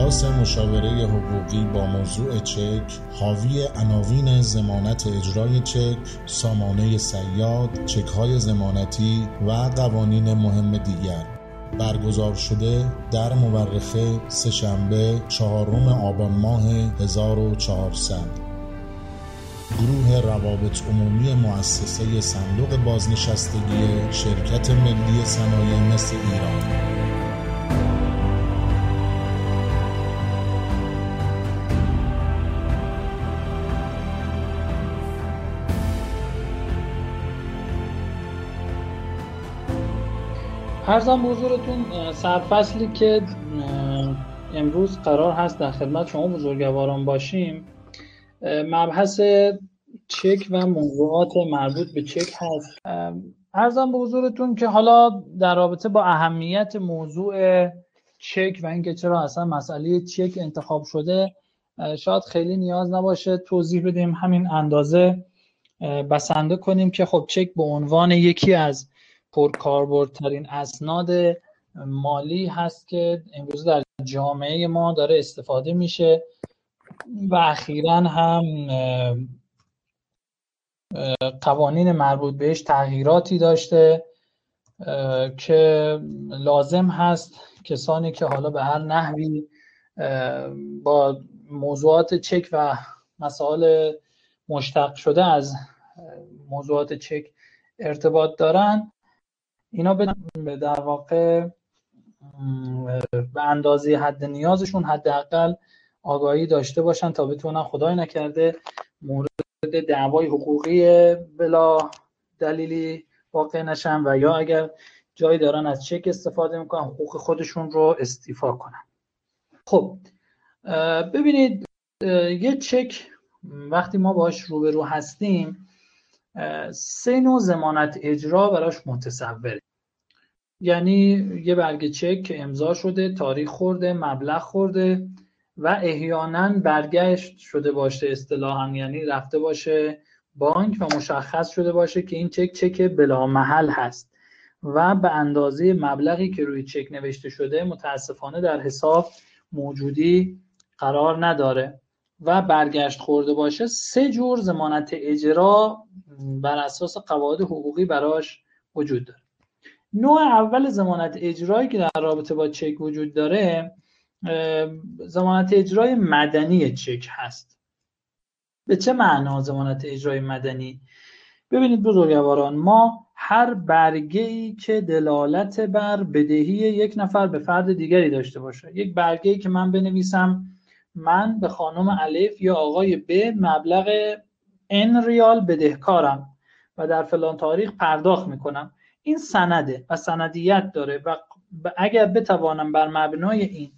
کلاس مشاوره حقوقی با موضوع چک، حاوی عناوین ضمانت اجرای چک، سامانه صیاد، چک‌های ضمانتی و قوانین مهم دیگر. برگزار شده در مورخه سه‌شنبه 4 آبان ماه 1400. گروه روابط عمومی مؤسسه صندوق بازنشستگی شرکت ملی صنایع مس ایران. عرضم به حضورتون سرفصلی که امروز قرار هست در خدمت شما بزرگواران باشیم مبحث چک و موضوعات مربوط به چک هست. عرضم به حضورتون که حالا در رابطه با اهمیت موضوع چک و اینکه چرا اصلا مسئله چک انتخاب شده شاید خیلی نیاز نباشه توضیح بدیم، همین اندازه بسنده کنیم که خب چک به عنوان یکی از پرکاربردترین اسناد مالی هست که امروز در جامعه ما داره استفاده میشه و اخیراً هم قوانین مربوط بهش تغییراتی داشته که لازم هست کسانی که حالا به هر نحوی با موضوعات چک و مسائل مشتق شده از موضوعات چک ارتباط دارن اینا به در واقع به اندازه حد نیازشون حداقل آگاهی داشته باشن تا بتونن خدای نکرده مورد دعوای حقوقی بلا دلیلی واقع نشن و یا اگر جایی دارن از چک استفاده میکنن حقوق خودشون رو استیفا کنن. خب ببینید یه چک وقتی ما باش روبرو هستیم 3 نوع ضمانت اجرا براش متصوره. یعنی یه برگه چک که امضا شده، تاریخ خورده، مبلغ خورده و احیانا برگشت شده باشه اصطلاحاً، یعنی رفته باشه بانک و مشخص شده باشه که این چک بلا محل هست و به اندازه مبلغی که روی چک نوشته شده متاسفانه در حساب موجودی قرار نداره و برگشت خورده باشه. 3 جور ضمانت اجرا بر اساس قواعد حقوقی براش وجود داره. نوع اول ضمانت اجرایی که در رابطه با چک وجود داره ضمانت اجرای مدنی چک هست. به چه معنا ضمانت اجرای مدنی؟ ببینید بزرگواران، ما هر برگه‌ای که دلالت بر بدهی یک نفر به فرد دیگری داشته باشه، یک برگه‌ای که من بنویسم من به خانم الف یا آقای ب مبلغ n ریال بدهکارم و در فلان تاریخ پرداخت میکنم، این سنده و سندیت داره و اگر بتوانم بر مبنای این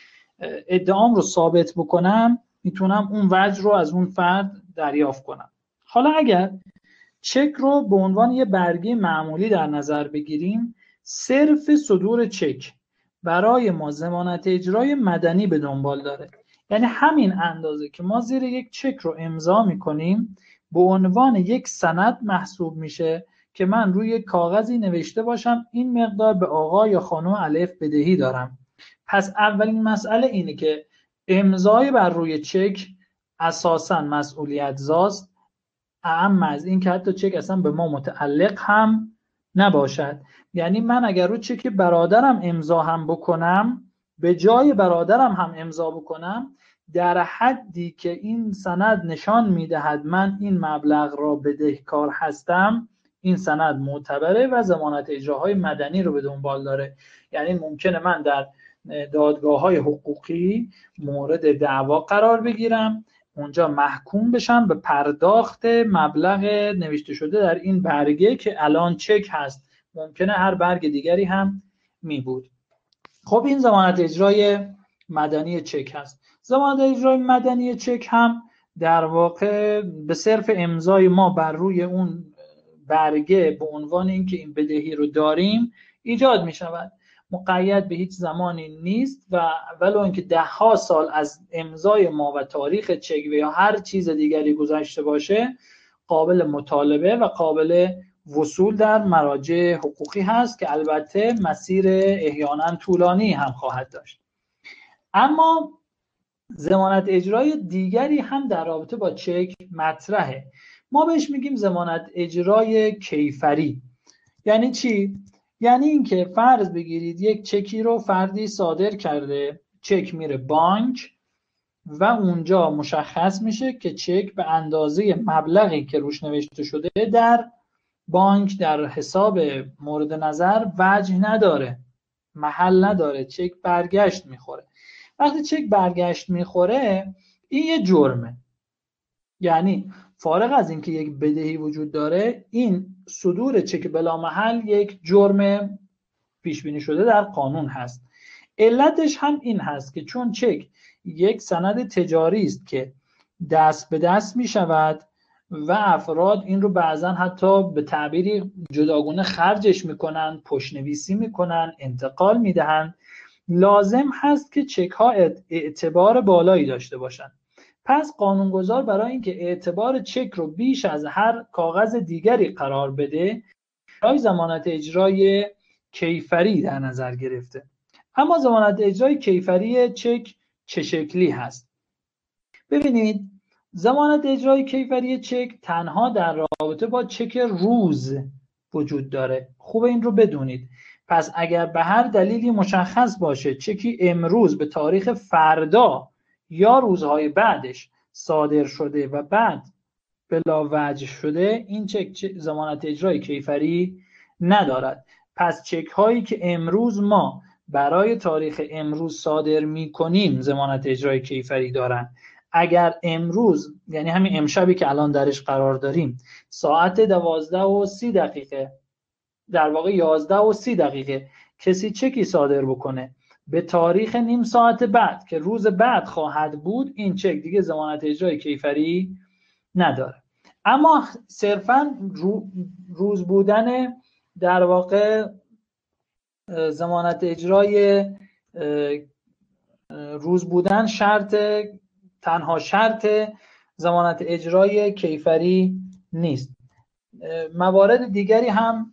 ادعام رو ثابت بکنم میتونم اون وجه رو از اون فرد دریافت کنم. حالا اگر چک رو به عنوان یه برگه معمولی در نظر بگیریم، صرف صدور چک برای ما ضمانت اجرای مدنی به دنبال داره. یعنی همین اندازه که ما زیر یک چک رو امضا میکنیم به عنوان یک سند محسوب میشه که من روی کاغذی نوشته باشم این مقدار به آقا یا خانم الف بدهی دارم. پس اولین مسئله اینه که امضای بر روی چک اساساً مسئولیت زاست، اعم از این که حتی چک اصلا به ما متعلق هم نباشد. یعنی من اگر رو چک برادرم امضا هم بکنم، به جای برادرم هم امضا بکنم، در حدی که این سند نشان میدهد من این مبلغ را بدهکار هستم، این سند معتبره و ضمانت اجراهای مدنی رو به دنبال داره. یعنی ممکنه من در دادگاه‌های حقوقی مورد دعوا قرار بگیرم، اونجا محکوم بشم به پرداخت مبلغ نوشته شده در این برگه که الان چک هست، ممکنه هر برگ دیگری هم می بود. خب این ضمانت اجرای مدنی چک هست. ضمانت اجرای مدنی چک هم در واقع به صرف امضای ما بر روی اون برگه به عنوان اینکه این بدهی رو داریم ایجاد می شود. مقید به هیچ زمانی نیست و ولو اینکه 10 سال از امضای ما و تاریخ چک و یا هر چیز دیگری گذشته باشه، قابل مطالبه و قابل وصول در مراجع حقوقی هست که البته مسیر احیانا طولانی هم خواهد داشت. اما ضمانت اجرای دیگری هم در رابطه با چک مطرحه. ما بهش میگیم ضمانت اجرای کیفری. یعنی چی؟ یعنی اینکه فرض بگیرید یک چکی رو فردی صادر کرده، چک میره بانک و اونجا مشخص میشه که چک به اندازه مبلغی که روش نوشته شده در بانک در حساب مورد نظر وجه نداره، محل نداره، چک برگشت میخوره. وقتی چک برگشت میخوره این یه جرمه. یعنی فارغ از اینکه یک بدهی وجود داره، این صدور چک بلا محل یک جرم پیش بینی شده در قانون هست. علتش هم این هست که چون چک یک سند تجاری است که دست به دست می شود و افراد این رو بعضا حتی به تعبیری جداگونه خرجش میکنن، پشت‌نویسی میکنن، انتقال میدهن، لازم هست که چک ها اعتبار بالایی داشته باشن. پس قانونگذار برای اینکه اعتبار چک رو بیش از هر کاغذ دیگری قرار بده، برای ضمانت اجرای کیفری در نظر گرفته. اما ضمانت اجرای کیفری چک چه شکلی هست؟ ببینید، ضمانت اجرای کیفری چک تنها در رابطه با چک روز وجود داره. خوب این رو بدونید. پس اگر به هر دلیلی مشخص باشه چکی امروز به تاریخ فردا یا روزهای بعدش صادر شده و بعد بلا وجه شده، این چک ضمانت اجرای کیفری ندارد. پس چک هایی که امروز ما برای تاریخ امروز صادر می کنیم ضمانت اجرای کیفری دارن. اگر امروز، یعنی همین امشبی که الان درش قرار داریم، ساعت 12:30 در واقع 11:30 کسی چکی صادر بکنه به تاریخ نیم ساعت بعد که روز بعد خواهد بود، این چک دیگه ضمانت اجرای کیفری نداره. اما صرفاً روز بودن در واقع ضمانت اجرای روز بودن تنها شرط ضمانت اجرای کیفری نیست. موارد دیگری هم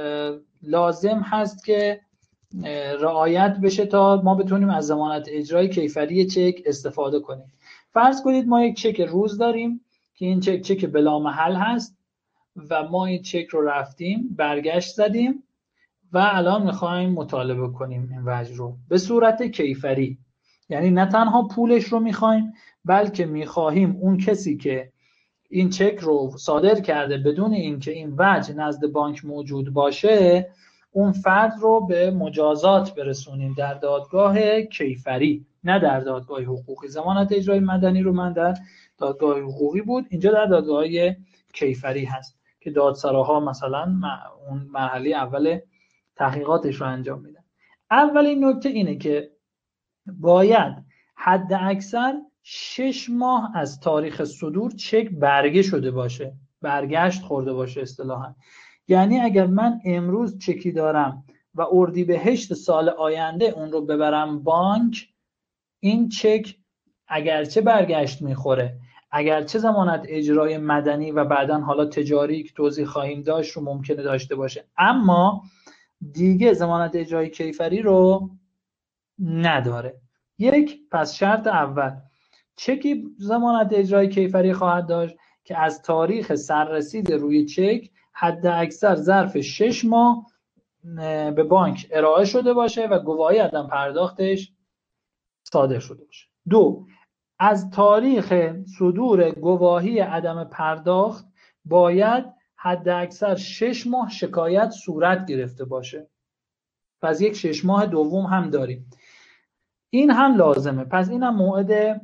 لازم هست که رعایت بشه تا ما بتونیم از ضمانت اجرای کیفری چک استفاده کنیم. فرض کنید ما یک چک روز داریم که این چک بلا محل هست و ما این چک رو رفتیم برگشت زدیم و الان میخوایم مطالبه کنیم این وجه رو به صورت کیفری. یعنی نه تنها پولش رو میخوایم، بلکه میخواهیم اون کسی که این چک رو صادر کرده بدون اینکه این وجه نزد بانک موجود باشه، اون فرد رو به مجازات برسونیم در دادگاه کیفری، نه در دادگاه حقوقی. ضمانت اجرای مدنی رو من در دادگاه حقوقی بود، اینجا در دادگاه کیفری هست که دادسراها مثلا اون مرحله اول تحقیقاتش رو انجام میدن. اولین نکته اینه که باید حد اکثر 6 ماه از تاریخ صدور چک برگه شده باشه، برگشت خورده باشه اصطلاحاً. یعنی اگر من امروز چکی دارم و اردیبهشت سال آینده اون رو ببرم بانک، این چک اگرچه برگشت میخوره، اگرچه ضمانت اجرای مدنی و بعداً حالا تجاری که توضیح خواهیم داشت رو ممکنه داشته باشه، اما دیگه ضمانت اجرای کیفری رو نداره. پس شرط اول، چکی ضمانت اجرای کیفری خواهد داشت که از تاریخ سررسید روی چک حد اکثر ظرف 6 ماه به بانک ارائه شده باشه و گواهی عدم پرداختش صادر شده باشه. 2، از تاریخ صدور گواهی عدم پرداخت باید حد اکثر 6 ماه شکایت صورت گرفته باشه. پس یک 6 ماه دوم هم داریم، این هم لازمه. پس این هم موعد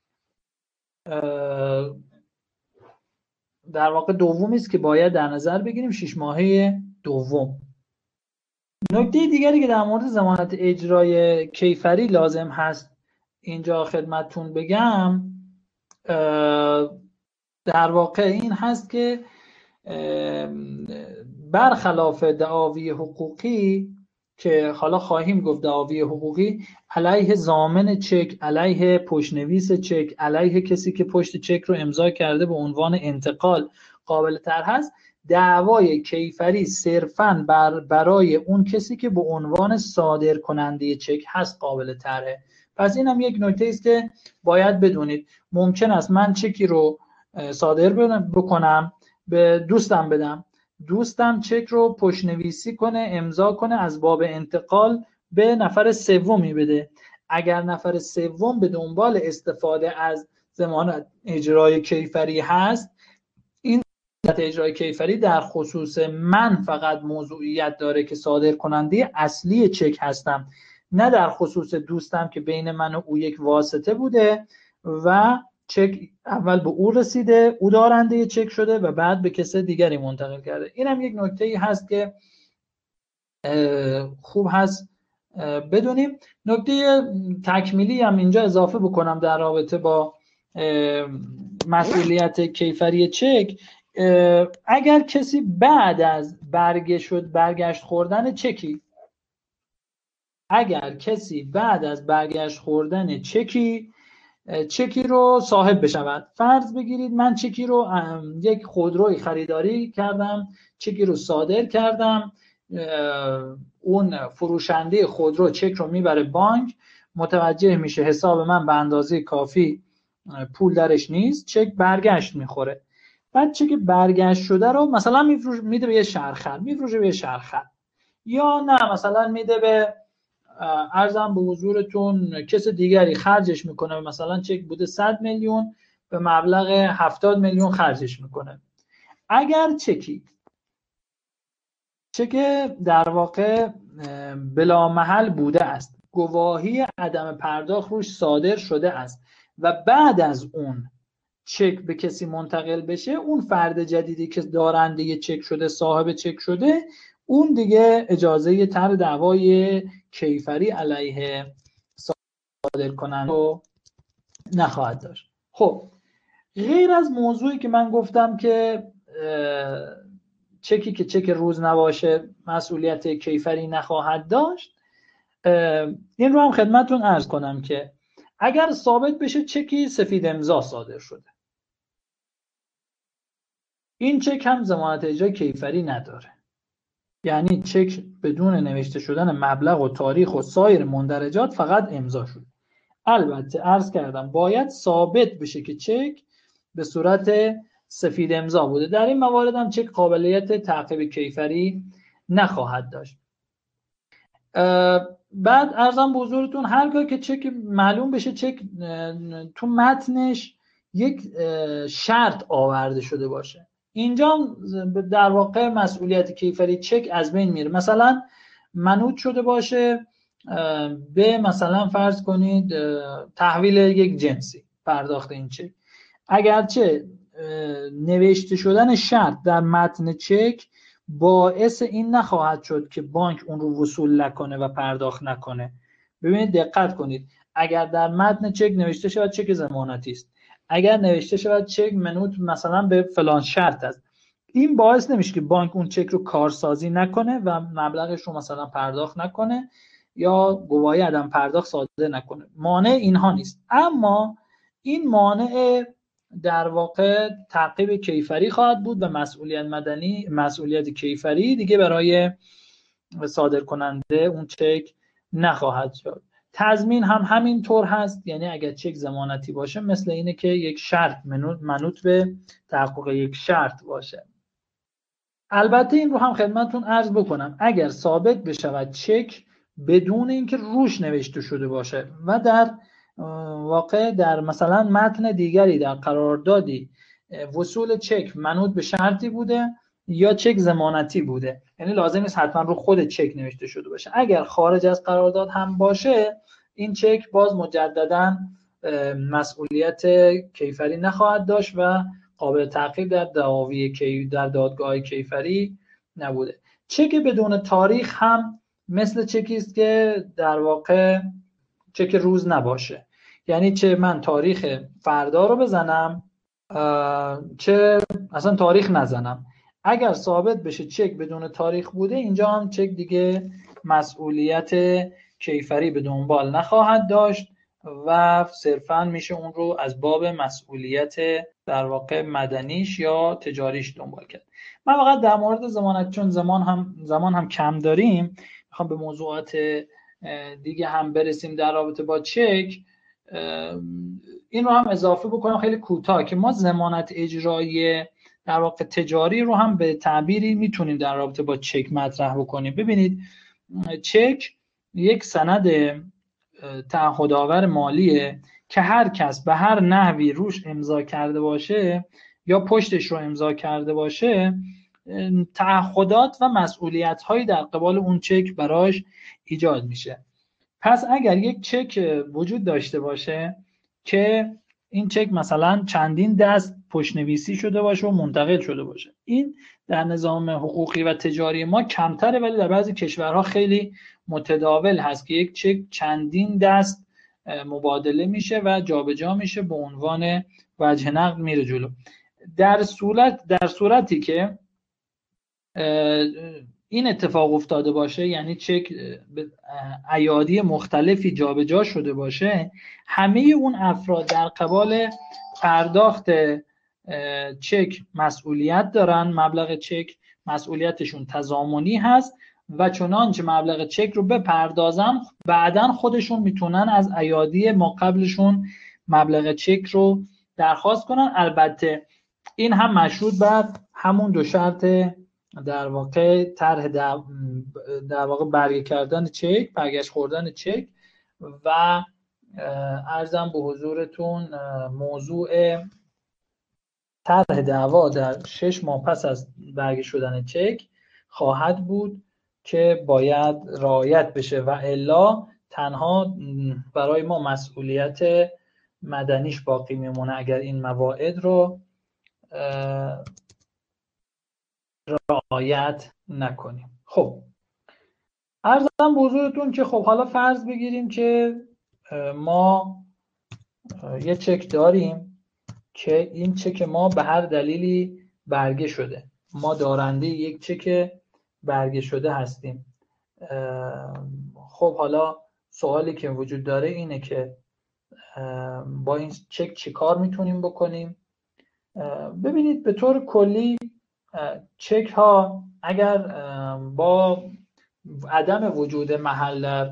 در واقع دومی است که باید در نظر بگیریم، 6 ماهه دوم. نکته دیگری که در مورد ضمانت اجرای کیفری لازم هست اینجا خدمتتون بگم در واقع این هست که برخلاف دعاوی حقوقی که حالا خواهیم گفت دعاوی حقوقی علیه ضامن چک، علیه پشت‌نویس چک، علیه کسی که پشت چک رو امضا کرده به عنوان انتقال قابل تر هست، دعوای کیفری صرفاً برای اون کسی که به عنوان صادر کننده چک هست قابل تره. پس این هم یک نکته است که باید بدونید. ممکن است من چکی رو صادر بکنم، به دوستم بدم، دوستم چک رو پشت‌نویسی کنه، امضا کنه، از باب انتقال به نفر سومی بده. اگر نفر سوم به دنبال استفاده از ضمانت اجرای کیفری هست، این ضمانت اجرای کیفری در خصوص من فقط موضوعیت داره که صادر کننده اصلی چک هستم، نه در خصوص دوستم که بین من و او یک واسطه بوده و چک اول به او رسیده، او دارنده چک شده و بعد به کسی دیگری منتقل کرده. این هم یک نکته‌ای هست که خوب هست بدونیم. نکته تکمیلی هم اینجا اضافه بکنم در رابطه با مسئولیت کیفری چک. اگر کسی بعد از برگشت خوردن چکی، چکی رو صاحب بشود، فرض بگیرید من چکی رو یک خودروی خریداری کردم، چکی رو صادر کردم، اون فروشنده خودرو چک رو میبره بانک، متوجه میشه حساب من به اندازه کافی پول درش نیست، چک برگشت میخوره. بعد چک برگشت شده رو مثلا میده به یه شهرخر، میفروشه به یه شهرخر، یا نه مثلا میده به ارزم به حضورتون کس دیگری خرجش میکنه، مثلا چک بوده 100 میلیون به مبلغ 70 میلیون خرجش میکنه. اگر چک در واقع بلا محل بوده است، گواهی عدم پرداخت روش صادر شده است و بعد از اون چک به کسی منتقل بشه، اون فرد جدیدی که دارنده چک شده، صاحب چک شده، اون دیگه اجازه طرح دعوای کیفری علیه صادر کننده رو نخواهد داشت. خب غیر از موضوعی که من گفتم که چکی که چک روز نباشه مسئولیت کیفری نخواهد داشت، این رو هم خدمتتون عرض کنم که اگر ثابت بشه چکی سفید امضا صادر شده، این چک هم ضمانت اجرای کیفری نداره. یعنی چک بدون نوشته شدن مبلغ و تاریخ و سایر مندرجات فقط امضا شد. البته عرض کردم باید ثابت بشه که چک به صورت سفید امضا بوده. در این موارد هم چک قابلیت تعقیب کیفری نخواهد داشت. بعد عرضم به حضورتون هرگاه که چک معلوم بشه چک تو متنش یک شرط آورده شده باشه، اینجا در واقع مسئولیت کیفری چک از بین میره. مثلا منوط شده باشه به مثلا فرض کنید تحویل یک جنسی پرداخت این چک، اگرچه نوشته شدن شرط در متن چک باعث این نخواهد شد که بانک اون رو وصول نکنه و پرداخت نکنه. ببینید دقت کنید، اگر در متن چک نوشته شود چک ضمانتی است، اگر نوشته شود چک منوط مثلا به فلان شرط است، این باعث نمیشه که بانک اون چک رو کارسازی نکنه و مبلغش رو مثلا پرداخت نکنه یا گواهی عدم پرداخت صادر نکنه. مانع اینها نیست، اما این مانع در واقع تعقیب کیفری خواهد بود و مسئولیت کیفری دیگه برای صادر کننده اون چک نخواهد شد. تضمین هم همین طور هست، یعنی اگر چک ضمانتی باشه مثل اینه که یک شرط منوط به تحقق یک شرط باشه. البته این رو هم خدمتتون عرض بکنم، اگر ثابت بشود چک بدون اینکه روش نوشته شده باشه و در واقع در مثلا متن دیگری در قراردادی وصول چک منوط به شرطی بوده یا چک ضمانتی بوده، یعنی لازم نیست حتما رو خود چک نوشته شده باشه، اگر خارج از قرارداد هم باشه این چک باز مجددا مسئولیت کیفری نخواهد داشت و قابل تعقیب در دادگاه کیفری نبوده. چک بدون تاریخ هم مثل چکی است که در واقع چک روز نباشه، یعنی چه من تاریخ فردا رو بزنم چه اصلا تاریخ نزنم، اگر ثابت بشه چک بدون تاریخ بوده، اینجا هم چک دیگه مسئولیت کیفری به دنبال نخواهد داشت و صرفاً میشه اون رو از باب مسئولیت در واقع مدنیش یا تجاریش دنبال کرد. من فقط در مورد ضمانت، چون زمان هم کم داریم، میخوام به موضوعات دیگه هم برسیم در رابطه با چک، این رو هم اضافه بکنم خیلی کوتاه که ما ضمانت اجرایی در واقع تجاری رو هم به تعبیری میتونیم در رابطه با چک مطرح بکنیم. ببینید چک یک سند تعهدآور مالیه که هر کس به هر نحوی روش امضا کرده باشه یا پشتش رو امضا کرده باشه تعهدات و مسئولیت هایی در قبال اون چک براش ایجاد میشه. پس اگر یک چک وجود داشته باشه که این چک مثلا چندین دست پشت‌نویسی شده باشه و منتقل شده باشه، این در نظام حقوقی و تجاری ما کمتره، ولی در بعضی کشورها خیلی متداول هست که یک چک چندین دست مبادله میشه و جابجا میشه به عنوان وجه نقد میره جلو. در صورتی که این اتفاق افتاده باشه، یعنی چک به ایادی مختلفی جابجا شده باشه، همه اون افراد در قبال پرداخت چک مسئولیت دارن، مبلغ چک مسئولیتشون تضامنی هست و چنانچه مبلغ چک رو بپردازن بعداً خودشون میتونن از ایادی ما قبلشون مبلغ چک رو درخواست کنن. البته این هم مشروط بر همون دو شرط در واقع طرح در واقع برگه کردن چک، برگشت خوردن چک و عرضم به حضورتون موضوع طرح دعوا در 6 ماه پس از برگه شدن چک خواهد بود که باید رعایت بشه و الا تنها برای ما مسئولیت مدنیش باقی میمونه اگر این مواعید رو رعایت نکنیم. خب عرضم به حضورتون که خب حالا فرض بگیریم که ما یه چک داریم که این چک ما به هر دلیلی برگه شده، ما دارنده یک چک برگه شده هستیم. خب حالا سوالی که وجود داره اینه که با این چک چی کار میتونیم بکنیم؟ ببینید به طور کلی چک ها اگر با عدم وجود محل در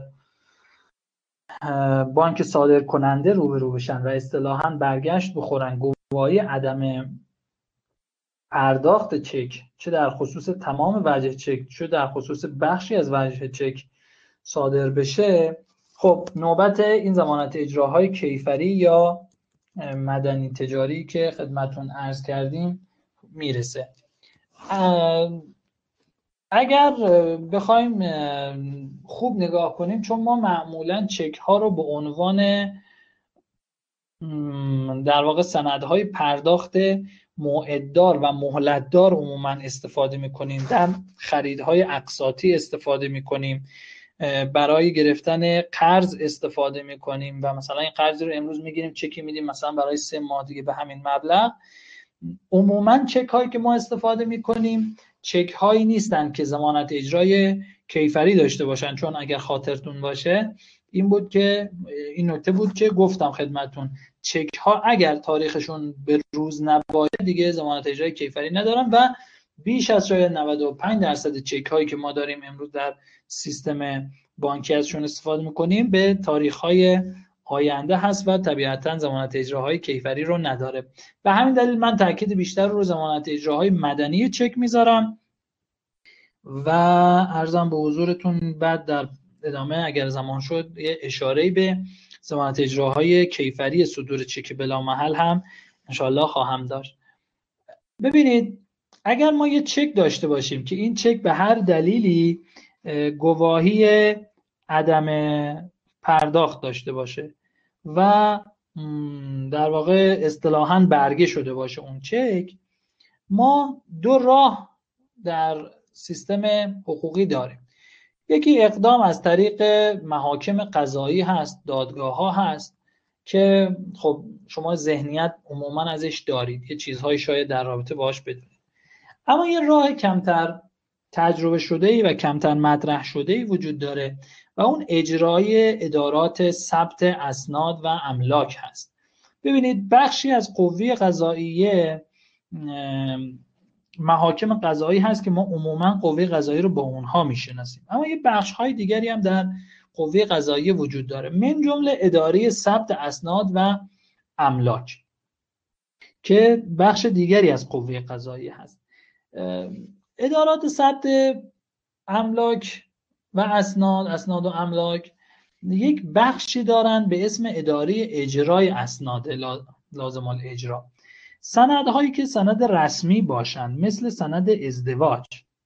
بانک صادر کننده روبرو بشن و اصطلاحاً برگشت بخورن، گواهی عدم پرداخت چک چه در خصوص تمام وجه چک چه در خصوص بخشی از وجه چک صادر بشه، خب نوبت این ضمانت اجراهای کیفری یا مدنی تجاری که خدمتون عرض کردیم میرسه. اگر بخوایم خوب نگاه کنیم، چون ما معمولا چک ها رو به عنوان در واقع سندهای پرداخت موعددار و مهلتدار عموما استفاده میکنیم، در خریدهای اقساطی استفاده میکنیم، برای گرفتن قرض استفاده میکنیم و مثلا این قرض رو امروز میگیریم چکی میدیم مثلا برای 3 ماه دیگه به همین مبلغ. عموما چک هایی که ما استفاده میکنیم چک هایی نیستن که ضمانت اجرای کیفری داشته باشن، چون اگر خاطرتون باشه این نکته بود که گفتم خدمتون چک ها اگر تاریخشون به روز نباشه دیگه ضمانت اجرای کیفری ندارن و بیش از شاید 95% چک هایی که ما داریم امروز در سیستم بانکی ازشون استفاده میکنیم به تاریخ های آینده هست و طبیعتاً ضمانت اجراهای کیفری رو نداره. به همین دلیل من تاکید بیشتر رو ضمانت اجراهای مدنی چک میذارم و عرضم به حضورتون بعد در ادامه اگر زمان شد یه اشاره‌ای به ضمانت اجراهای کیفری صدور چک بلا محل هم انشالله خواهم داشت. ببینید اگر ما یه چک داشته باشیم که این چک به هر دلیلی گواهی عدم پرداخت داشته باشه و در واقع اصطلاحاً برگه شده باشه اون چک، ما 2 راه در سیستم حقوقی داریم. یکی اقدام از طریق محاکم قضایی هست، دادگاه ها هست که خب شما ذهنیت عموما ازش دارید، یه چیزهایی شاید در رابطه باهاش بدونید. اما یه راه کمتر تجربه شده‌ای و کمتر مطرح شده‌ای وجود داره و اون اجرای ادارات ثبت اسناد و املاک هست. ببینید بخشی از قوه قضاییه محاکم قضایی هست که ما عموما قوه قضایی رو با اونها میشناسیم، اما یه بخش‌های دیگری هم در قوه قضاییه وجود داره، من جمله اداره ثبت اسناد و املاک که بخش دیگری از قوه قضاییه هست. ادارات ثبت املاک و اسناد و املاک یک بخشی دارن به اسم اداره اجرای اسناد لازم الاجرا. سندهایی که سند رسمی باشن مثل سند ازدواج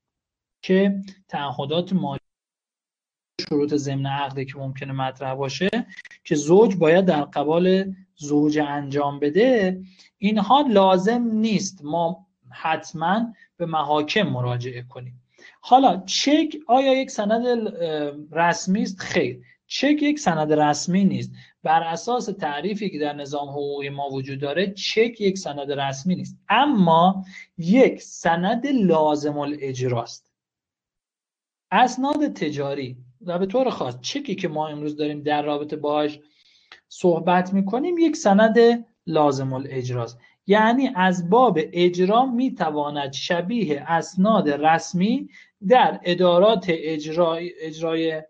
که تعهدات مالی شروط ضمن عقدی که ممکنه مطرح باشه که زوج باید در قبال زوجه انجام بده، اینها لازم نیست ما حتما به محاکم مراجعه کنیم. حالا چک آیا یک سند رسمی است؟ خیر، چک یک سند رسمی نیست. بر اساس تعریفی که در نظام حقوقی ما وجود داره چک یک سند رسمی نیست، اما یک سند لازم الاجراست. اسناد تجاری و به طور خاص چکی که ما امروز داریم در رابطه باهاش صحبت میکنیم یک سند لازم الاجراست، یعنی از باب اجرا میتواند شبیه اسناد رسمی در ادارات اجرای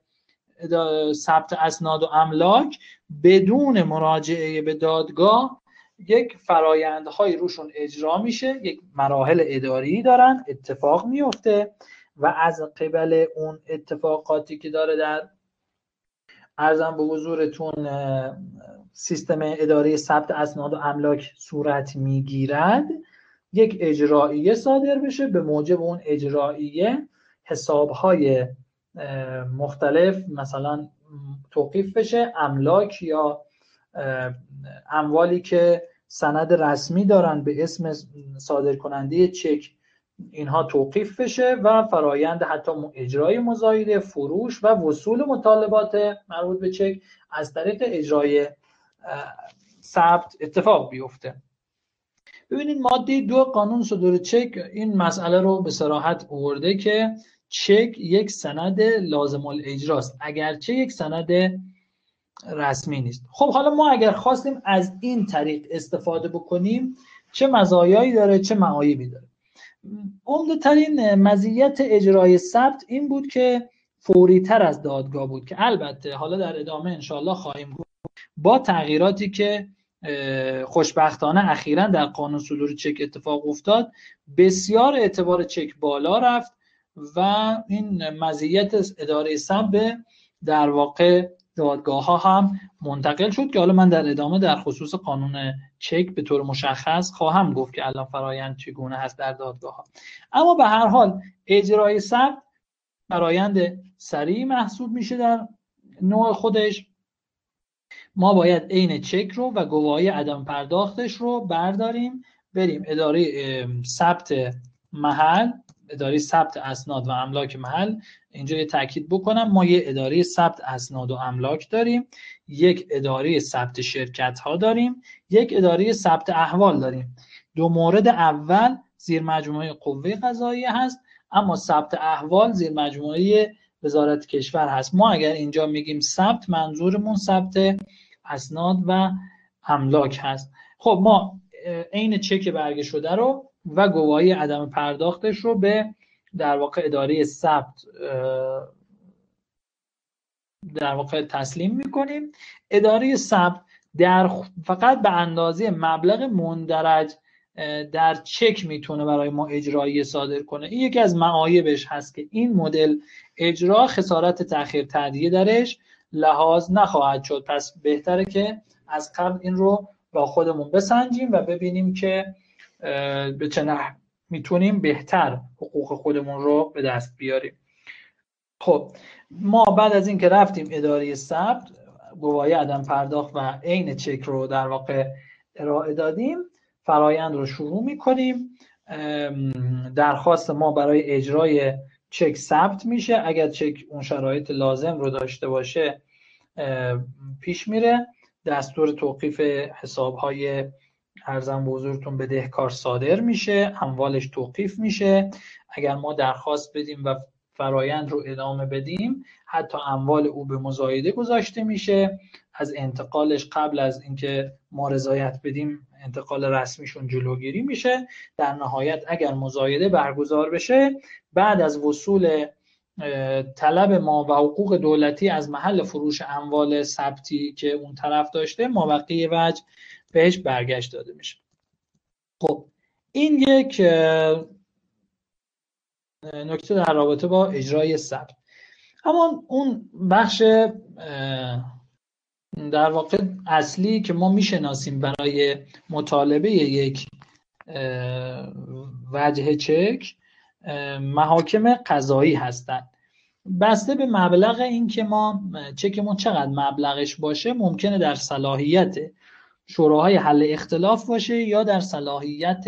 ثبت اسناد و املاک بدون مراجعه به دادگاه یک فرایندهای روشون اجرا میشه، یک مراحل اداری دارن، اتفاق میفته و از قبل اون اتفاقاتی که داره در عرضم به حضورتون سیستم اداره ثبت اسناد و املاک صورت میگیرد، یک اجراییه صادر بشه، به موجب اون اجراییه حسابهای مختلف مثلا توقیف بشه، املاک یا اموالی که سند رسمی دارن به اسم صادر کننده چک اینها توقیف بشه و فرایند حتی اجرای مزایده، فروش و وصول مطالبات مربوط به چک از طریق اجرای ثبت اتفاق بیفته. ببینید ماده 2 قانون صدور چک این مسئله رو به صراحت آورده که چک یک سند لازم الاجراست اگرچه یک سند رسمی نیست. خب حالا ما اگر خواستیم از این طریق استفاده بکنیم چه مزایایی داره چه معایبی داره؟ عمده ترین مزیت اجرای ثبت این بود که فوری تر از دادگاه بود که البته حالا در ادامه انشاءالله خواهیم گفت با تغییراتی که خوشبختانه اخیراً در قانون صدور چک اتفاق افتاد بسیار اعتبار چک بالا رفت و این مزیت اداره ثبت در واقع دادگاه ها هم منتقل شد که حالا من در ادامه در خصوص قانون چک به طور مشخص خواهم گفت که الان فرایند چگونه هست در دادگاه ها. اما به هر حال اجرای ثبت فرایند سریع محسوب میشه در نوع خودش. ما باید عین چک رو و گواهی عدم پرداختش رو برداریم بریم اداره ثبت محل، اداره ثبت اسناد و املاک محل. اینجا یه تاکید بکنم ما یه اداره ثبت اسناد و املاک داریم، یک اداره ثبت شرکت ها داریم، یک اداره ثبت احوال داریم. دو مورد اول زیر مجموعه قوه قضاییه هست، اما ثبت احوال زیر مجموعه وزارت کشور هست. ما اگر اینجا میگیم ثبت منظورمون ثبت اسناد و املاک هست. خب ما عین چک برگه شده رو و گواهی عدم پرداختش رو به در واقع اداره ثبت در واقع تسلیم میکنیم. اداره ثبت فقط به اندازه مبلغ مندرج در چک میتونه برای ما اجرایی صادر کنه. این یکی از معایبش هست که این مدل اجرا خسارت تأخیر تادیه درش لحاظ نخواهد شد. پس بهتره که از قبل این رو با خودمون بسنجیم و ببینیم که به چه نحو میتونیم بهتر حقوق خودمون رو به دست بیاریم. خب ما بعد از این که رفتیم اداره ثبت، گواهی عدم پرداخت و عین چک رو در واقع ارائه دادیم، فرایند رو شروع میکنیم. درخواست ما برای اجرای چک ثبت میشه، اگر چک اون شرایط لازم رو داشته باشه پیش میره، دستور توقیف حسابهای ارزم به حضورتون بدهکار صادر میشه، اموالش توقیف میشه. اگر ما درخواست بدیم و فرایند رو ادامه بدیم حتی اموال او به مزایده گذاشته میشه، از انتقالش قبل از اینکه ما رضایت بدیم انتقال رسمیشون جلوگیری میشه. در نهایت اگر مزایده برگزار بشه بعد از وصول طلب ما و حقوق دولتی از محل فروش اموال ثبتی که اون طرف داشته مابقی وجه بهش برگشت داده میشه. خب این یک نکته در رابطه با اجرای ثبت. اما اون بخش در واقع اصلی که ما میشناسیم برای مطالبه یک وجه چک محاکم قضایی هستند. بسته به مبلغ این که ما چکمون چقدر مبلغش باشه ممکنه در صلاحیت شوراهای حل اختلاف باشه یا در صلاحیت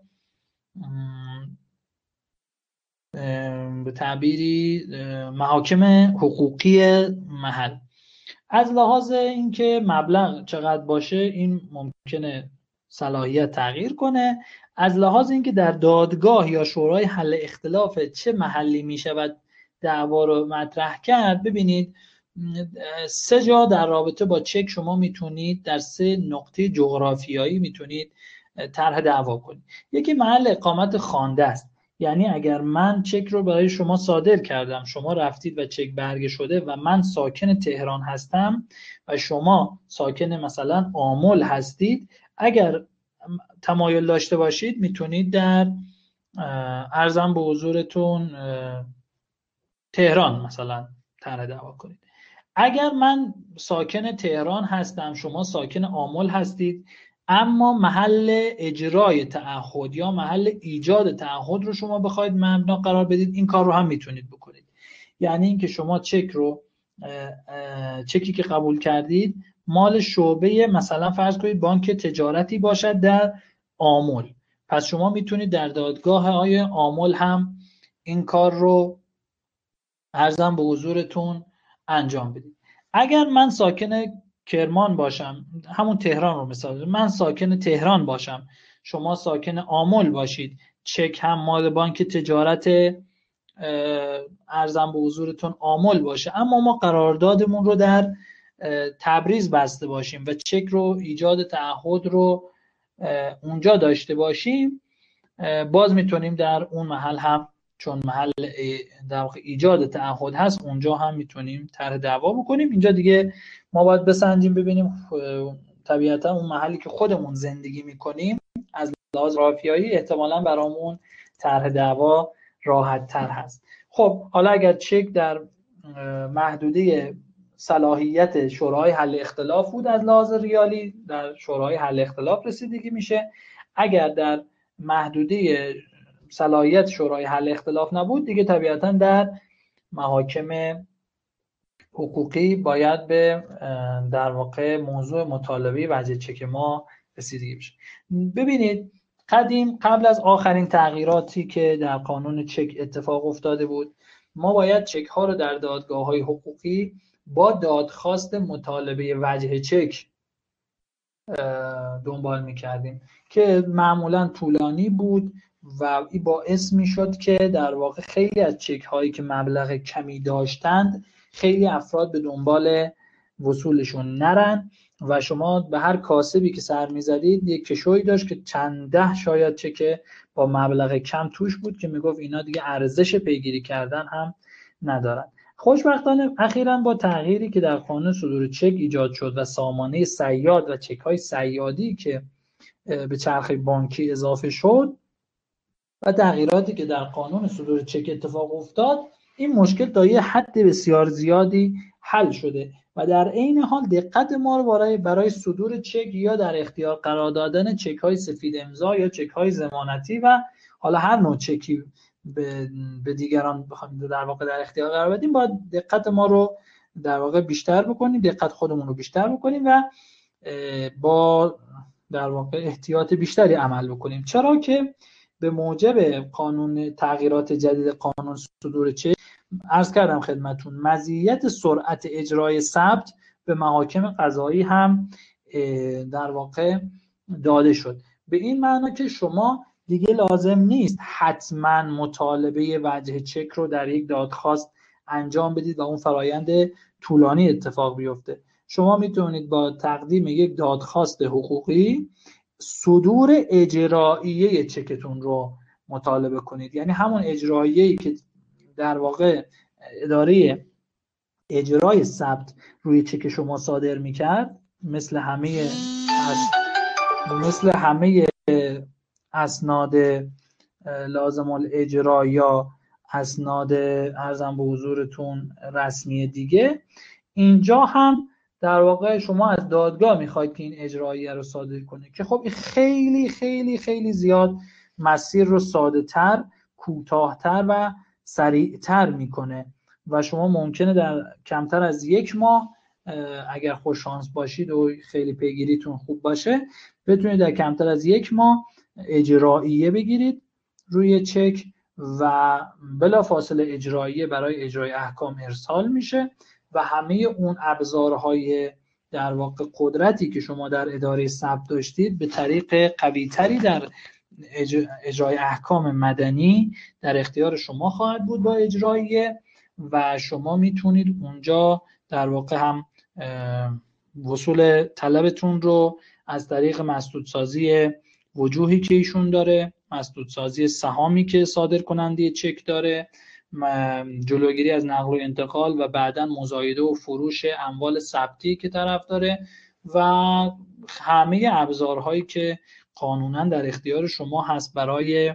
به تعبیری محاکم حقوقی محل. از لحاظ اینکه مبلغ چقدر باشه این ممکنه صلاحیت تغییر کنه. از لحاظ اینکه در دادگاه یا شورای حل اختلاف چه محلی می شود دعوا رو مطرح کرد، ببینید 3 جا در رابطه با چک شما میتونید در 3 نقطه جغرافیایی میتونید طرح دعوا کنید. یکی محل اقامت خوانده است، یعنی اگر من چک رو برای شما صادر کردم، شما رفتید و چک برگه شده و من ساکن تهران هستم و شما ساکن مثلا آمل هستید، اگر تمایل داشته باشید میتونید در عرضم به حضورتون تهران مثلا طرح دعوا کنید. اگر من ساکن تهران هستم، شما ساکن آمل هستید، اما محل اجرای تعهد یا محل ایجاد تعهد رو شما بخواید مبنا قرار بدید، این کار رو هم میتونید بکنید. یعنی اینکه شما چکی که قبول کردید مال شعبه مثلا فرض کنید بانک تجارتی باشد در آمل، پس شما میتونید در دادگاه های آمل هم این کار رو عرضم به حضورتون انجام بدید. اگر من ساکن کرمان باشم، همون تهران رو مثال، من ساکن تهران باشم، شما ساکن آمل باشید، چک هم مال بانک تجارت عرضم به حضورتون آمل باشه، اما ما قراردادمون رو در تبریز بسته باشیم و چک رو ایجاد تعهد رو اونجا داشته باشیم، باز میتونیم در اون محل هم، چون محل در واقع ایجاد تعهد هست، اونجا هم میتونیم طرح دعوا بکنیم. اینجا دیگه ما باید بسنجیم ببینیم طبیعتا اون محلی که خودمون زندگی میکنیم از لحاظ جغرافیایی احتمالاً برامون طرح دعوا راحت تر هست. خب حالا اگر چک در محدوده صلاحیت شورای حل اختلاف بود از لحاظ ریالی، در شورای حل اختلاف رسیدگی میشه. اگر در محدوده صلاحیت شورای حل اختلاف نبود، دیگه طبیعتا در محاکم حقوقی باید به در واقع موضوع مطالبه وجه چک ما رسیدگی بشه. ببینید قبل از آخرین تغییراتی که در قانون چک اتفاق افتاده بود، ما باید چک ها رو در دادگاه‌های حقوقی با دادخواست مطالبه وجه چک دنبال می‌کردیم که معمولاً طولانی بود و این باعث می‌شد که در واقع خیلی از چک هایی که مبلغ کمی داشتند خیلی افراد به دنبال وصولشون نرن و شما به هر کاسبی که سر می‌زدید یک کشویی داشت که چند ده شاید چک با مبلغ کم توش بود که میگفت اینا دیگه ارزش پیگیری کردن هم ندارن. خوشبختانه اخیراً با تغییری که در قانون صدور چک ایجاد شد و سامانه صیاد و چک‌های صیادی که به چرخه بانکی اضافه شد و تغییراتی که در قانون صدور چک اتفاق افتاد، این مشکل تا یه حد بسیار زیادی حل شده و در عین حال دقت ما رو برای صدور چک یا در اختیار قرار دادن چک‌های سفید امضا یا چک‌های ضمانتی و حالا هر نوع چکی به دیگران بخوایم در واقع در اختیار قرار بدیم، باید دقت ما رو در واقع بیشتر بکنیم، دقت خودمون رو بیشتر بکنیم و با در واقع احتیاط بیشتری عمل بکنیم. چرا که به موجب قانون تغییرات جدید قانون صدور چک عرض کردم خدمتون مزیت سرعت اجرای ثبت به محاکم قضایی هم در واقع داده شد، به این معنی که شما دیگه لازم نیست حتما مطالبه وجه چک رو در یک دادخواست انجام بدید و اون فرایند طولانی اتفاق بیفته. شما میتونید با تقدیم یک دادخواست حقوقی صدور اجراییه چکتون رو مطالبه کنید، یعنی همون اجراییه‌ای که در واقع اداره اجرای ثبت روی چک شما صادر میکرد، مثل همه اسناد لازم الاجرا یا اسناد ارزم به حضورتون رسمی دیگه، اینجا هم در واقع شما از دادگاه میخواید که این اجراییه رو صادر کنه که خب خیلی خیلی خیلی زیاد مسیر رو ساده تر، کوتاه‌تر و سریعتر میکنه و شما ممکنه در کمتر از 1 ماه اگر خوش شانس باشید و خیلی پیگیریتون خوب باشه بتونید در کمتر از 1 ماه اجراییه بگیرید روی چک و بلافاصله اجراییه برای اجرای احکام ارسال میشه و همه اون ابزارهای در واقع قدرتی که شما در اداره ثبت داشتید به طریق قوی‌تری در اجرای احکام مدنی در اختیار شما خواهد بود با اجراییه و شما میتونید اونجا در واقع هم وصول طلبتون رو از طریق مسدودسازی وجوهی که ایشون داره، مسدودسازی سهامی که صادر کننده چک داره، جلوگیری از نقل و انتقال و بعداً مزایده و فروش اموال ثبتی که طرف داره و همه ابزارهایی که قانوناً در اختیار شما هست برای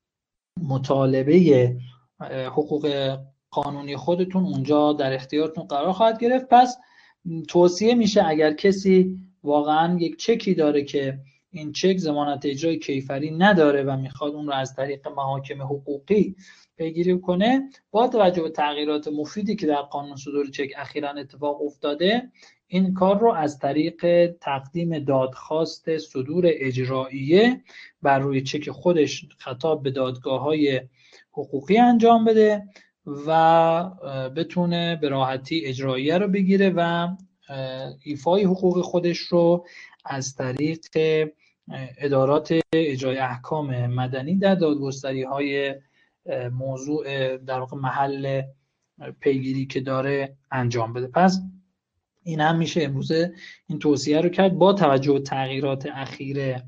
مطالبه حقوق قانونی خودتون اونجا در اختیارتون قرار خواهد گرفت. پس توصیه میشه اگر کسی واقعاً یک چکی داره که این چک ضمانت اجرای کیفری نداره و میخواد اون رو از طریق محاکم حقوقی پیگیری کنه، با توجه به تغییرات مفیدی که در قانون صدور چک اخیراً اتفاق افتاده، این کار رو از طریق تقدیم دادخواست صدور اجراییه بر روی چک خودش خطاب به دادگاه‌های حقوقی انجام بده و بتونه به راحتی اجراییه رو بگیره و ایفای حقوق خودش رو از طریق ادارات اجرای احکام مدنی در دادگستری‌های موضوع در واقع محل پیگیری که داره انجام بده. پس این هم میشه امروز این توصیه رو کرد. با توجه به تغییرات اخیر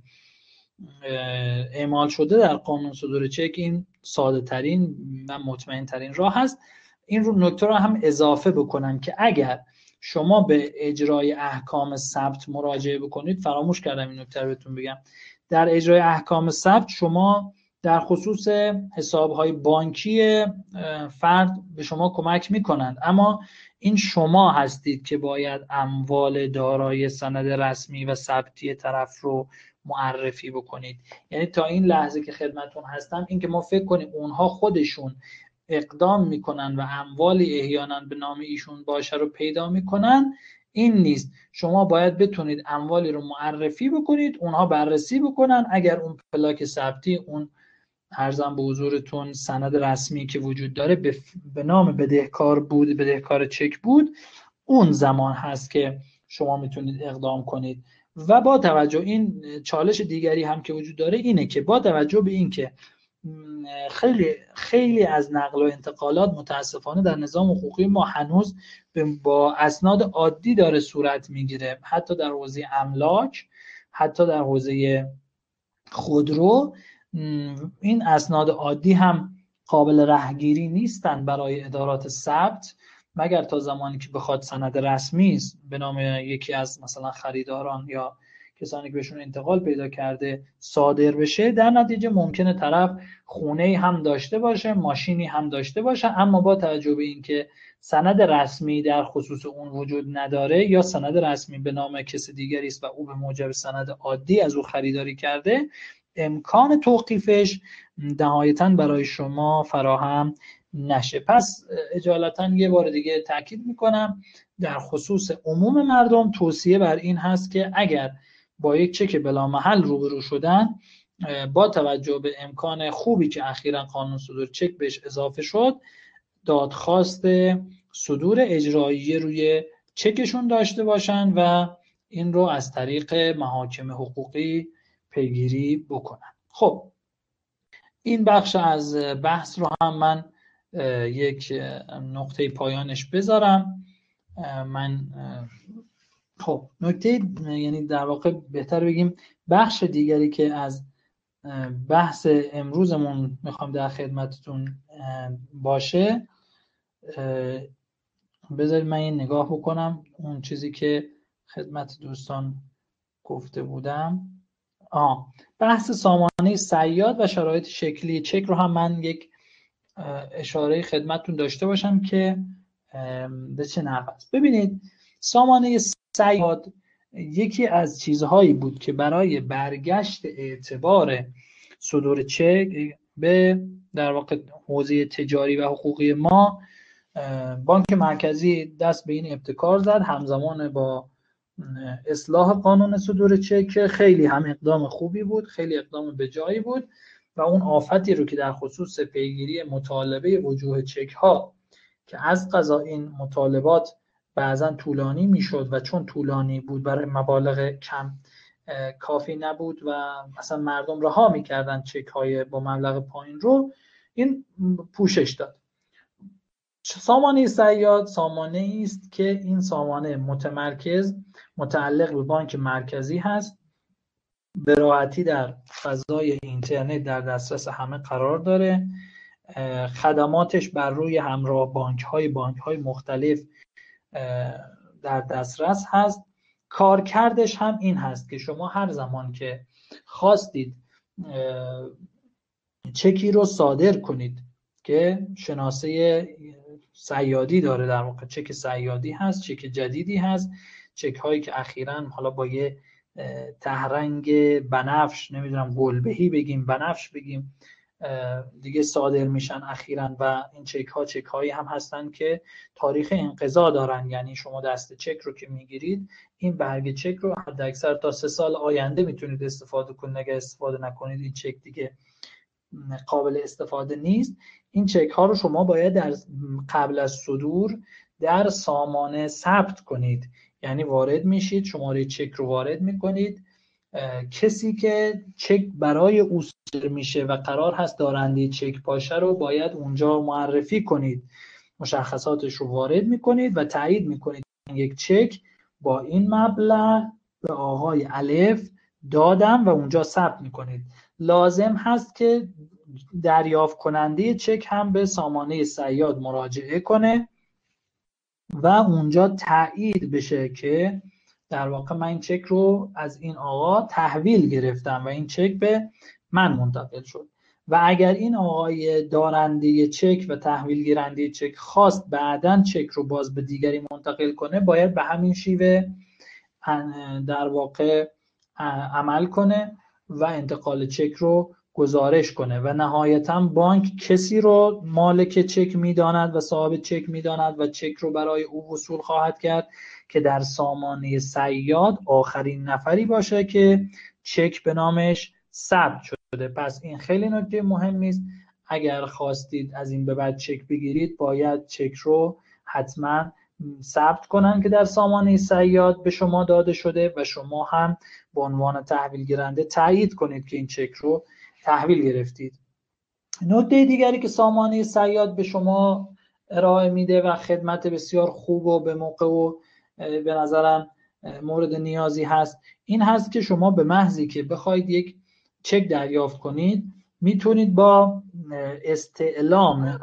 اعمال شده در قانون صدور چک این ساده ترین و مطمئن ترین راه هست. این رو نکته رو هم اضافه بکنم که اگر شما به اجرای احکام ثبت مراجعه بکنید، فراموش کردم این نکته رو بهتون بگم، در اجرای احکام ثبت شما در خصوص حساب‌های بانکی فرد به شما کمک می‌کنند، اما این شما هستید که باید اموال دارای سند رسمی و ثبتی طرف رو معرفی بکنید. یعنی تا این لحظه که خدمتون هستم این که ما فکر کنیم اونها خودشون اقدام میکنن و اموالی احیانا به نام ایشون باشه رو پیدا میکنن، این نیست. شما باید بتونید اموالی رو معرفی بکنید، اونها بررسی بکنن، اگر اون پلاک ثبتی، اون ارزم به حضورتون سند رسمی که وجود داره به نام بدهکار بود، بدهکار چک بود، اون زمان هست که شما میتونید اقدام کنید. و با توجه این چالش دیگری هم که وجود داره اینه که با توجه به این که خیلی خیلی از نقل و انتقالات متاسفانه در نظام حقوقی ما هنوز با اسناد عادی داره صورت میگیره، حتی در حوزه املاک، حتی در حوزه خودرو، این اسناد عادی هم قابل رهگیری نیستن برای ادارات ثبت مگر تا زمانی که بخواد سند رسمی است به نام یکی از مثلا خریداران یا کسانی که بهشون انتقال پیدا کرده صادر بشه. در نتیجه ممکنه طرف خونه‌ای هم داشته باشه، ماشینی هم داشته باشه، اما با توجه به اینکه سند رسمی در خصوص اون وجود نداره یا سند رسمی به نام کس دیگری است و او به موجب سند عادی از او خریداری کرده، امکان توقیفش نهایتاً برای شما فراهم نشه. پس اجالتا یه بار دیگه تاکید میکنم در خصوص عموم مردم توصیه بر این هست که اگر با یک چک بلامحل روبرو شدن، با توجه به امکان خوبی که اخیراً قانون صدور چک بهش اضافه شد، دادخواست صدور اجرایی روی چکشون داشته باشن و این رو از طریق محاکم حقوقی پیگیری بکنن. خب این بخش از بحث رو هم من یک نقطه پایانش بذارم. من خب نکته، یعنی در واقع بهتر بگیم بخش دیگری که از بحث امروزمون میخوام در خدمتتون باشه، بذارید من یه نگاه بکنم اون چیزی که خدمت دوستان گفته بودم. بحث سامانه صیاد و شرایط شکلی چک رو هم من یک اشاره خدمتتون داشته باشم که به چه نحو است. ببینید سامانه صیاد یکی از چیزهایی بود که برای برگشت اعتبار صدور چک به در واقع حوزه تجاری و حقوقی ما بانک مرکزی دست به این ابتکار زد، همزمان با اصلاح قانون صدور چک. خیلی هم اقدام خوبی بود، خیلی اقدام به جایی بود و اون آفتی رو که در خصوص پیگیری مطالبه وجوه چک ها که از قضا این مطالبات بعضا طولانی میشد و چون طولانی بود برای مبالغ کم کافی نبود و مثلا مردم رها میکردن چک های با مبلغ پایین رو، این پوشش داد. سامانه صیاد سامانه است که این سامانه متمرکز متعلق به بانک مرکزی هست، به راحتی در فضای اینترنت در دسترس همه قرار داره، خدماتش بر روی همراه بانک های مختلف در دسترس هست. کارکردش هم این هست که شما هر زمان که خواستید چکی رو صادر کنید که شناسه صیادی داره، در واقع چک صیادی هست، چک جدیدی هست، چک هایی که اخیراً حالا با یه تهرنگ بنفش، نمیدونم گلبهی بگیم بنفش بگیم، دیگه صادر میشن اخیراً و این چک هایی هم هستن که تاریخ انقضا دارن، یعنی شما دست چک رو که میگیرید این برگ چک رو حد اکثر تا 3 سال آینده میتونید استفاده کنید، اگه استفاده نکنید این چک دیگه قابل استفاده نیست. این چک ها رو شما باید در قبل از صدور در سامانه ثبت کنید، یعنی وارد میشید، شماره چک رو وارد میکنید، کسی که چک برای او صادر میشه و قرار هست دارنده چک باشه رو باید اونجا معرفی کنید، مشخصاتش رو وارد میکنید و تایید میکنید یک چک با این مبلغ به آقای الف دادم و اونجا ثبت میکنید. لازم هست که دریافت کننده چک هم به سامانه صیاد مراجعه کنه و اونجا تایید بشه که در واقع من این چک رو از این آقا تحویل گرفتم و این چک به من منتقل شد. و اگر این آقای دارنده چک و تحویل گیرنده چک خواست بعداً چک رو باز به دیگری منتقل کنه، باید به همین شیوه در واقع عمل کنه و انتقال چک رو گزارش کنه و نهایتاً بانک کسی رو مالک چک میداند و صاحب چک میداند و چک رو برای او وصول خواهد کرد که در سامانه صیاد آخرین نفری باشه که چک به نامش ثبت شده. پس این خیلی نکته مهمی است. اگر خواستید از این به بعد چک بگیرید باید چک رو حتما ثبت کنن که در سامانه صیاد به شما داده شده و شما هم به عنوان تحویل گیرنده تایید کنید که این چک رو تحویل گرفتید. نکته دیگری که سامانه صیاد به شما ارائه میده و خدمت بسیار خوب و به موقع و به نظرم مورد نیازی هست این هست که شما به محضی که بخواید یک چک دریافت کنید میتونید با استعلام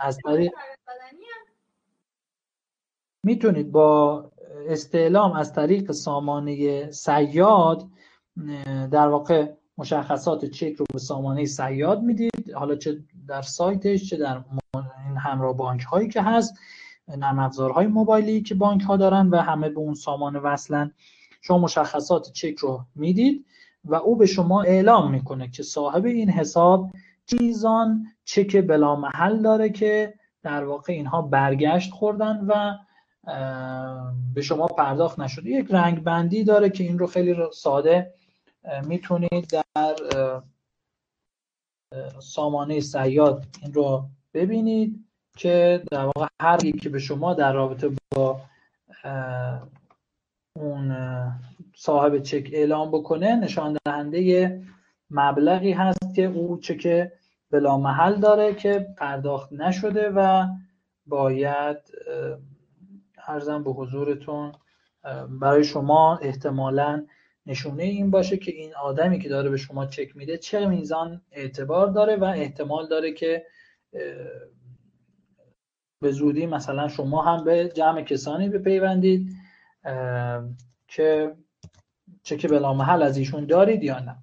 از طریق سامانه صیاد در واقع مشخصات چک رو به سامانه صیاد میدید، حالا چه در سایتش چه در این همراه بانک هایی که هست، نرم افزارهای موبایلی که بانک ها دارن و همه به اون سامانه وصلن. شما مشخصات چک رو میدید و او به شما اعلام میکنه که صاحب این حساب چیزان چک بلا محل داره که در واقع اینها برگشت خوردن و به شما پرداخت نشده. یک رنگ بندی داره که این رو خیلی ساده میتونید در سامانه صیاد این رو ببینید که در واقع هر یک که به شما در رابطه با اون صاحب چک اعلام بکنه نشان دهنده مبلغی هست که او چک بلا محل داره که پرداخت نشده و باید عرضم به حضورتون برای شما احتمالاً نشونه این باشه که این آدمی که داره به شما چک میده چه میزان اعتبار داره و احتمال داره که به زودی مثلا شما هم به جمع کسانی بپیوندید که چک بلامحل از ایشون دارید یا نه.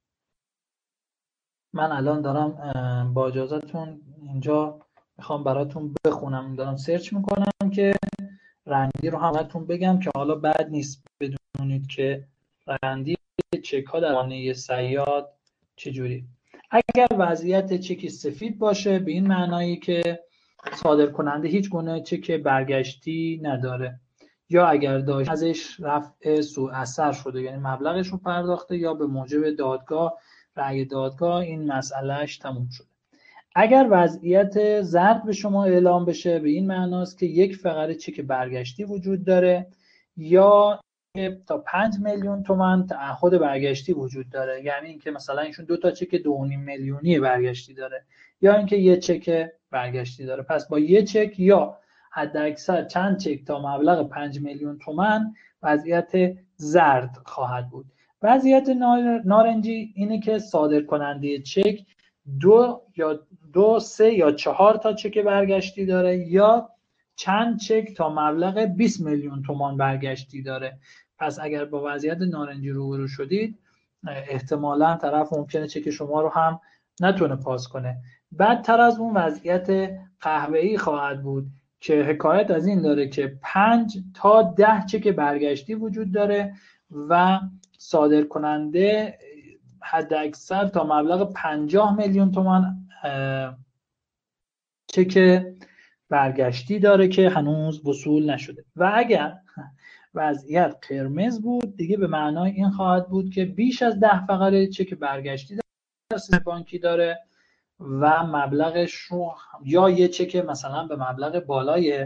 من الان دارم با اجازهتون اینجا میخوام براتون بخونم، دارم سرچ میکنم که رندی رو همتون بگم که حالا بد نیست بدونید که رندی چک ها در خانه صیاد چجوری. اگر وضعیت چکی سفید باشه به این معنایی که صادر کننده هیچ گونه چک برگشتی نداره، یا اگر داشت ازش رفع سوء اثر شده یعنی مبلغش رو پرداخته یا به موجب دادگاه رأی دادگاه این مسئلهش تموم شده. اگر وضعیت زرد به شما اعلام بشه به این معناست که یک فقره چک برگشتی وجود داره یا تا 5 میلیون تومان تعهد برگشتی وجود داره، یعنی اینکه مثلا ایشون 2 تا چک 2.5 میلیونی برگشتی داره یا اینکه یه چک برگشتی داره. پس با یه چک یا حداکثر چند چک تا مبلغ 5 میلیون تومان وضعیت زرد خواهد بود. وضعیت نارنجی اینه که صادر کننده چک 2 3 یا 4 تا چک برگشتی داره یا چند چک تا مبلغ 20 میلیون تومان برگشتی داره. پس اگر با وضعیت نارنجی روبرو شدید احتمالاً طرف ممکنه چک شما رو هم نتونه پاس کنه. بدتر از اون وضعیت قهوه‌ای خواهد بود که حکایت از این داره که 5 تا 10 چک برگشتی وجود داره و صادر کننده حد اکثر تا مبلغ 50 میلیون تومان چک برگشتی داره که هنوز وصول نشده. و اگر وضعیت قرمز بود دیگه به معنای این خواهد بود که بیش از 10 فقره چک برگشتی در سیستم بانکی داره و مبلغش رو یا یه چک مثلا به مبلغ بالای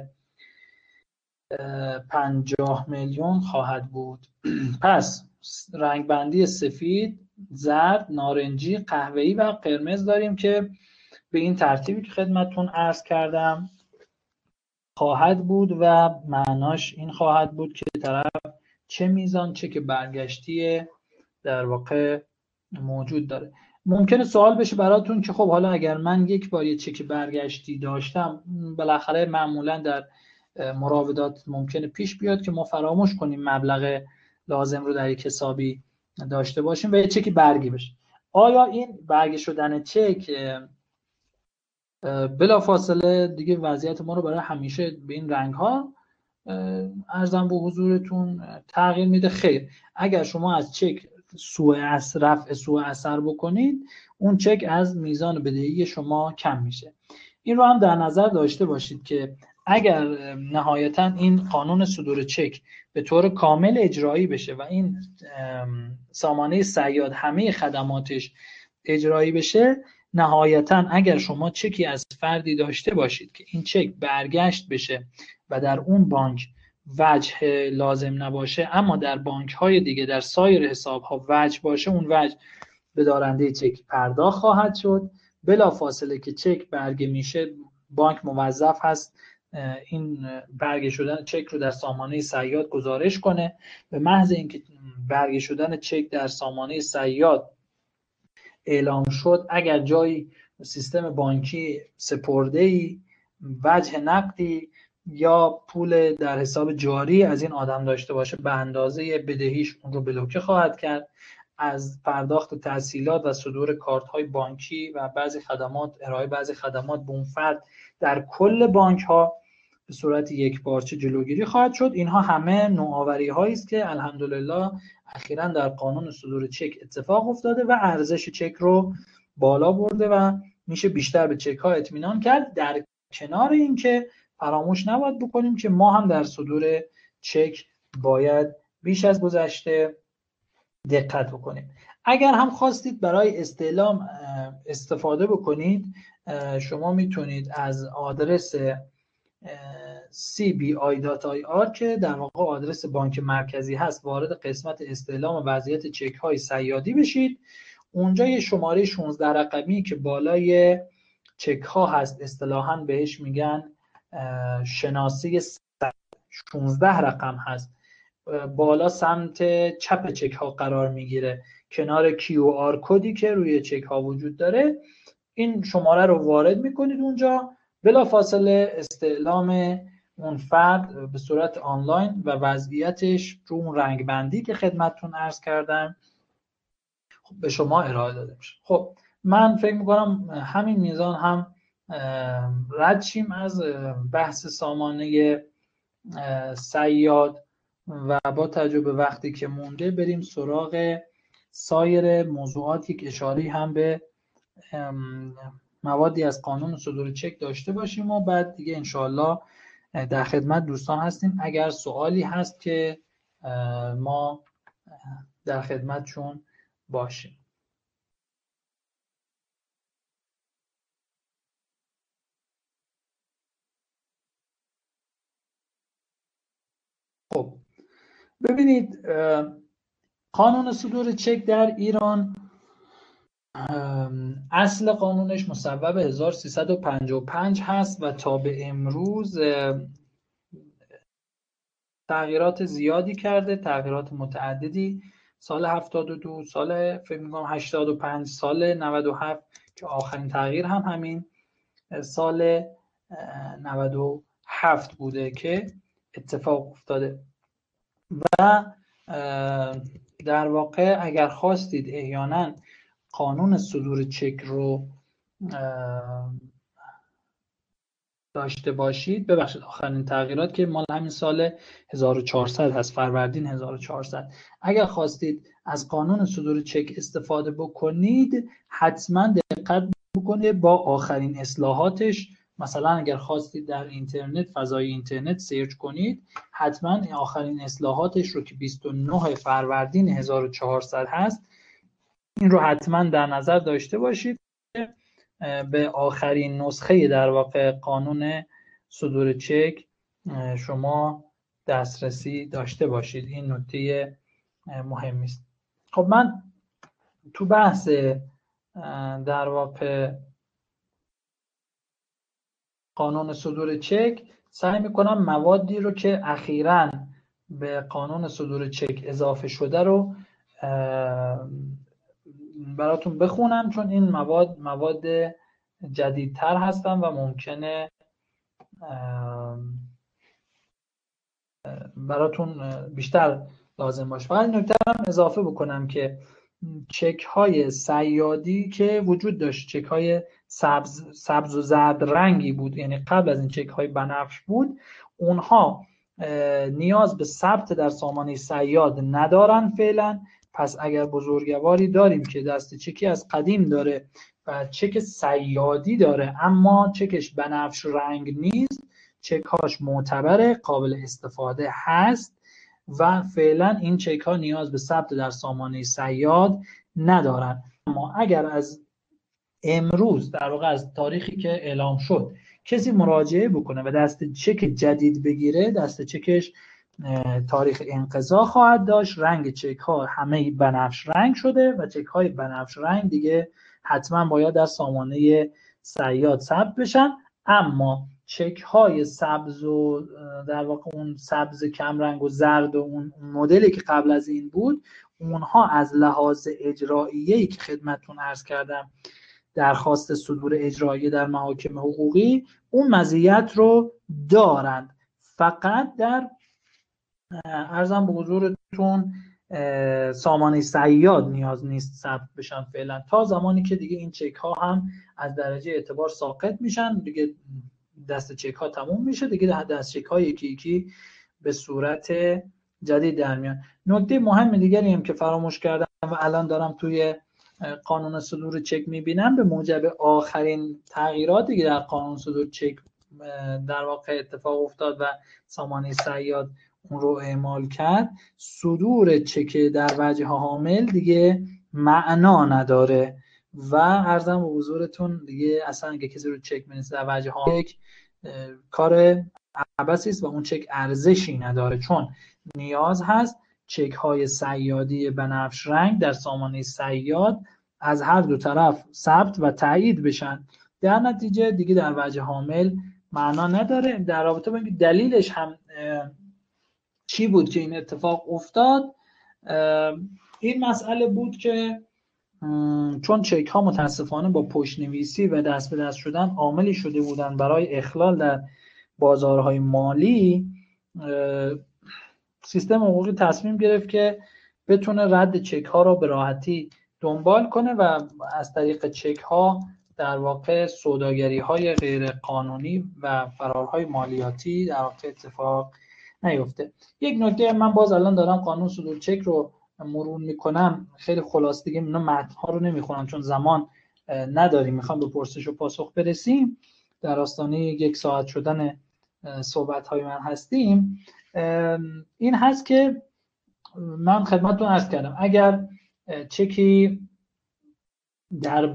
50 میلیون خواهد بود. پس رنگ بندی سفید، زرد، نارنجی، قهوه‌ای و قرمز داریم که به این ترتیبی که خدمتتون عرض کردم خواهد بود و معناش این خواهد بود که طرف چه میزان چک برگشتی در واقع موجود داره. ممکنه سوال بشه براتون که خب حالا اگر من یک بار یه چک برگشتی داشتم بالاخره معمولا در مراودات ممکنه پیش بیاد که ما فراموش کنیم مبلغ لازم رو در یک حسابی داشته باشیم و یه چکی برگی بشه. آیا این برگی شدن چک بلافاصله دیگه وضعیت ما رو برای همیشه به این رنگ ها عرضم به حضورتون تغییر میده؟ خیر. اگر شما از چک رفع سوء اثر بکنید اون چک از میزان بدهی شما کم میشه. این رو هم در نظر داشته باشید که اگر نهایتا این قانون صدور چک به طور کامل اجرایی بشه و این سامانه صیاد همه خدماتش اجرایی بشه، نهایتا اگر شما چکی از فردی داشته باشید که این چک برگشت بشه و در اون بانک وجه لازم نباشه اما در بانک های دیگه در سایر حساب ها وجه باشه، اون وجه به دارنده چک پرداخت خواهد شد. بلافاصله که چک برگه میشه بانک موظف هست این برگه شدن چک رو در سامانه صیاد گزارش کنه. به محض اینکه برگه شدن چک در سامانه صیاد اعلام شد، اگر جایی سیستم بانکی سپرده‌ای، وجه نقدی یا پول در حساب جاری از این آدم داشته باشه به اندازه بدهیش اون رو بلوکه خواهد کرد. از پرداخت تسهیلات و صدور کارت‌های بانکی و بعضی خدمات، ارائه بعضی خدمات به اون فرد در کل بانک‌ها به صورت یکپارچه جلوگیری خواهد شد. اینها همه نوآوری‌هایی است که الحمدلله اخیراً در قانون صدور چک اتفاق افتاده و ارزش چک رو بالا برده و میشه بیشتر به چک‌ها اطمینان کرد. در کنار این که فراموش نباید بکنیم که ما هم در صدور چک باید بیش از گذشته دقت بکنیم. اگر هم خواستید برای استعلام استفاده بکنید شما میتونید از آدرس cbi.ir که در واقع آدرس بانک مرکزی هست وارد قسمت استعلام وضعیت چک های صیادی بشید. اونجا یه شماره 16 رقمی که بالای چک ها هست اصطلاحاً بهش میگن شناسی 16 رقم هست، بالا سمت چپ چک ها قرار میگیره کنار QR کدی که روی چک ها وجود داره. این شماره رو وارد میکنید اونجا بلافاصله استعلام اون فرد به صورت آنلاین و وضعیتش رو اون رنگ بندی که خدمتتون عرض کردم خب به شما ارائه داده میشه. خب من فکر میکنم همین میزان هم رد شیم از بحث سامانه صیاد و با توجه به وقتی که مونده بریم سراغ سایر موضوعات. یک اشاره هم به موادی از قانون صدور چک داشته باشیم و بعد دیگه انشاءالله در خدمت دوستان هستیم. اگر سوالی هست که ما در خدمتشون باشیم. خب ببینید، قانون صدور چک در ایران اصل قانونش مصوب 1355 هست و تا به امروز تغییرات زیادی کرده، تغییرات متعددی. سال 72، سال فکر می‌کنم 85، سال 97 که آخرین تغییر هم همین سال 97 بوده که اتفاق افتاده. و در واقع اگر خواستید احیانا قانون صدور چک رو داشته باشید، ببخشید آخرین تغییرات که مال همین سال 1400 هست، فروردین 1400، اگر خواستید از قانون صدور چک استفاده بکنید حتما دقت بکنید با آخرین اصلاحاتش. مثلا اگر خواستید در اینترنت، فضای اینترنت سرچ کنید، حتما آخرین اصلاحاتش رو که 29 فروردین 1400 هست، این رو حتما در نظر داشته باشید به آخرین نسخه در واقع قانون صدور چک شما دسترسی داشته باشید. این نکته مهمی است. خب من تو بحث در واقع قانون صدور چک سعی میکنم موادی رو که اخیراً به قانون صدور چک اضافه شده رو براتون بخونم، چون این مواد جدیدتر هستن و ممکنه براتون بیشتر لازم باشه. فقط نکته هم اضافه بکنم که چک های صیادی که وجود داشت، چک های سبز و زرد رنگی بود، یعنی قبل از این چک های بنفش بود، اونها نیاز به ثبت در سامانه صیاد ندارن فعلا. پس اگر بزرگواری داریم که دست چکی از قدیم داره و چک صیادی داره اما چکش بنفش رنگ نیست، چک‌هاش معتبره، قابل استفاده هست و فعلا این چک ها نیاز به ثبت در سامانه صیاد ندارن. اما اگر از امروز در واقع از تاریخی که اعلام شد کسی مراجعه بکنه و دست چک جدید بگیره، دست چکش تاریخ انقضا خواهد داشت، رنگ چک ها همه بنفش رنگ شده و چک های بنفش رنگ دیگه حتما باید در سامانه صیاد ثبت بشن. اما چک های سبز و در واقع اون سبز کمرنگ و زرد و اون مدلی که قبل از این بود، اونها از لحاظ اجراییه‌ای که خدمتتون عرض کردم، درخواست صدور اجرایی در محاکم حقوقی، اون مزیت رو دارند. فقط در عرضم به حضورتون سامانه صیاد نیاز نیست ثبت بشن فعلا، تا زمانی که دیگه این چک ها هم از درجه اعتبار ساقط میشن، دیگه دست چک ها تموم میشه، دیگه دست چک ها یکی یکی به صورت جدید در میان. نکته مهم دیگری هم که فراموش کردم و الان دارم توی قانون صدور چک میبینم، به موجب آخرین تغییراتی که در قانون صدور چک در واقع اتفاق افتاد و سامانه صیاد اون رو اعمال کرد، صدور چک در وجه حامل دیگه معنا نداره و عرضم به حضورتون دیگه اصلا اگه کسی رو چک بنویسه در وجه حامل کار عبثی است و اون چک ارزشی نداره، چون نیاز هست چک های صیادی بنفش رنگ در سامانه صیاد از هر دو طرف ثبت و تایید بشن. در نتیجه دیگه در وجه حامل معنا نداره. در رابطه با اینکه دلیلش هم چی بود که این اتفاق افتاد، این مسئله بود که چون چک ها متاسفانه با پشت نویسی و دست به دست شدن عاملی شده بودن برای اخلال در بازارهای مالی، سیستم حقوقی تصمیم گرفت که بتونه رد چک ها رو به راحتی دنبال کنه و از طریق چک ها در واقع سوداگری های غیر قانونی و فرارهای مالیاتی در واقع اتفاق نیفته. یک نکته، من باز الان دارم قانون صدور چک رو مرور میکنم، خیلی خلاص دیگه اینا متن ها رو نمیخونم چون زمان نداریم، میخوام به پرسش و پاسخ برسیم، در آستانه 1 ساعت شدن صحبت های من هستیم. این هست که من خدمتتون عرض کردم اگر چکی در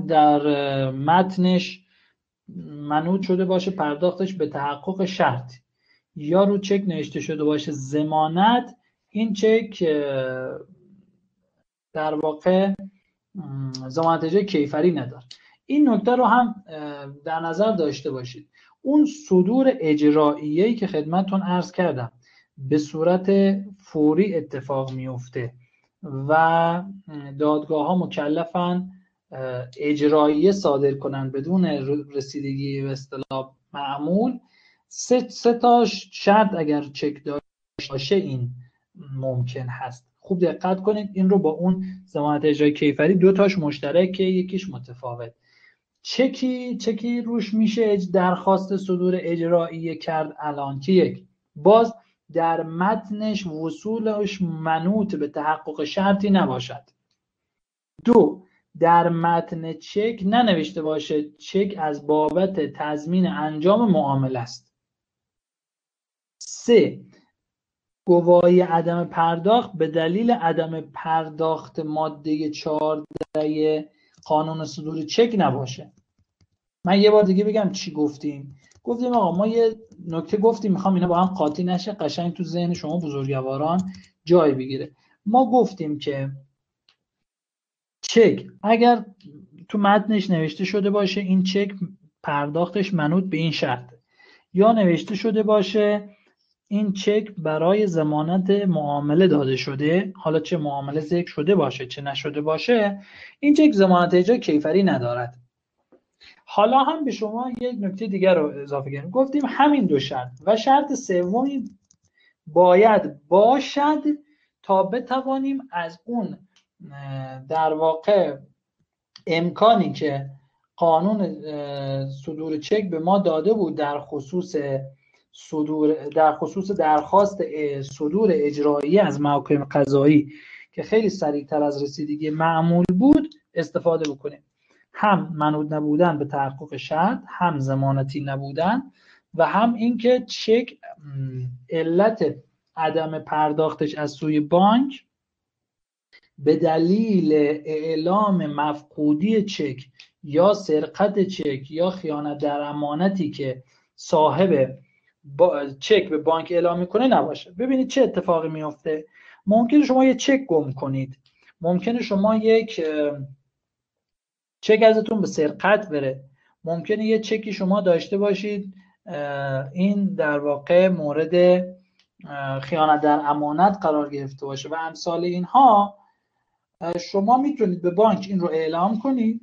متنش منوط شده باشه پرداختش به تحقق شرط یا رو چک نوشته شده باشه ضمانت، این چک در واقع ضمانت اجرای کیفری نداره. این نکته رو هم در نظر داشته باشید. اون صدور اجراییه‌ای که خدمتتون عرض کردم به صورت فوری اتفاق میفته و دادگاه ها مکلفن اجراییه صادر کنن بدون رسیدگی به اصطلاح معمول، سه تا شرط اگر چک داشته باشه این ممکن هست. خوب دقت کنید این رو با اون ضمانت اجرای کیفری 2 تاش مشترکه، یکیش متفاوت. چکی روش میشه درخواست صدور اجراییه کرد الان که یک، باز در متنش وصولش منوط به تحقق شرطی نباشد. 2، در متن چک ننوشته باشه چک از بابت تضمین انجام معامله است. 3، گواهی عدم پرداخت به دلیل عدم پرداخت ماده 14 قانون صدور چک نباشه. من یه بار دیگه بگم چی گفتیم. گفتیم آقا ما یه نکته گفتیم، میخوام اینا با هم قاطی نشه، قشنگ تو ذهن شما بزرگواران جای بگیره. ما گفتیم که چک اگر تو متنش نوشته شده باشه این چک پرداختش منوط به این شرط، یا نوشته شده باشه این چک برای ضمانت معامله داده شده، حالا چه معامله ذکر شده باشه چه نشده باشه، این چک ضمانت اجرای کیفری ندارد. حالا هم به شما یک نکته دیگر رو اضافه کردیم، گفتیم همین 2 شرط و شرط سومی باید باشد تا بتوانیم از اون در واقع امکانی که قانون صدور چک به ما داده بود در خصوص درخواست صدور اجرایی از محاکم قضایی که خیلی سریعتر از رسیدگی معمول بود استفاده بکنیم. هم منوط نبودن به تحقق شرط، هم ضمانتی نبودن و هم اینکه چک علت عدم پرداختش از سوی بانک به دلیل اعلام مفقودی چک یا سرقت چک یا خیانت در امانتی که صاحب چک به بانک اعلام میکنه نباشه. ببینید چه اتفاقی میفته. ممکنه شما یه چک گم کنید، ممکنه شما یک چک ازتون به سرقت بره، ممکنه یه چکی شما داشته باشید این در واقع مورد خیانت در امانت قرار گرفته باشه و امثال اینها. شما میتونید به بانک این رو اعلام کنید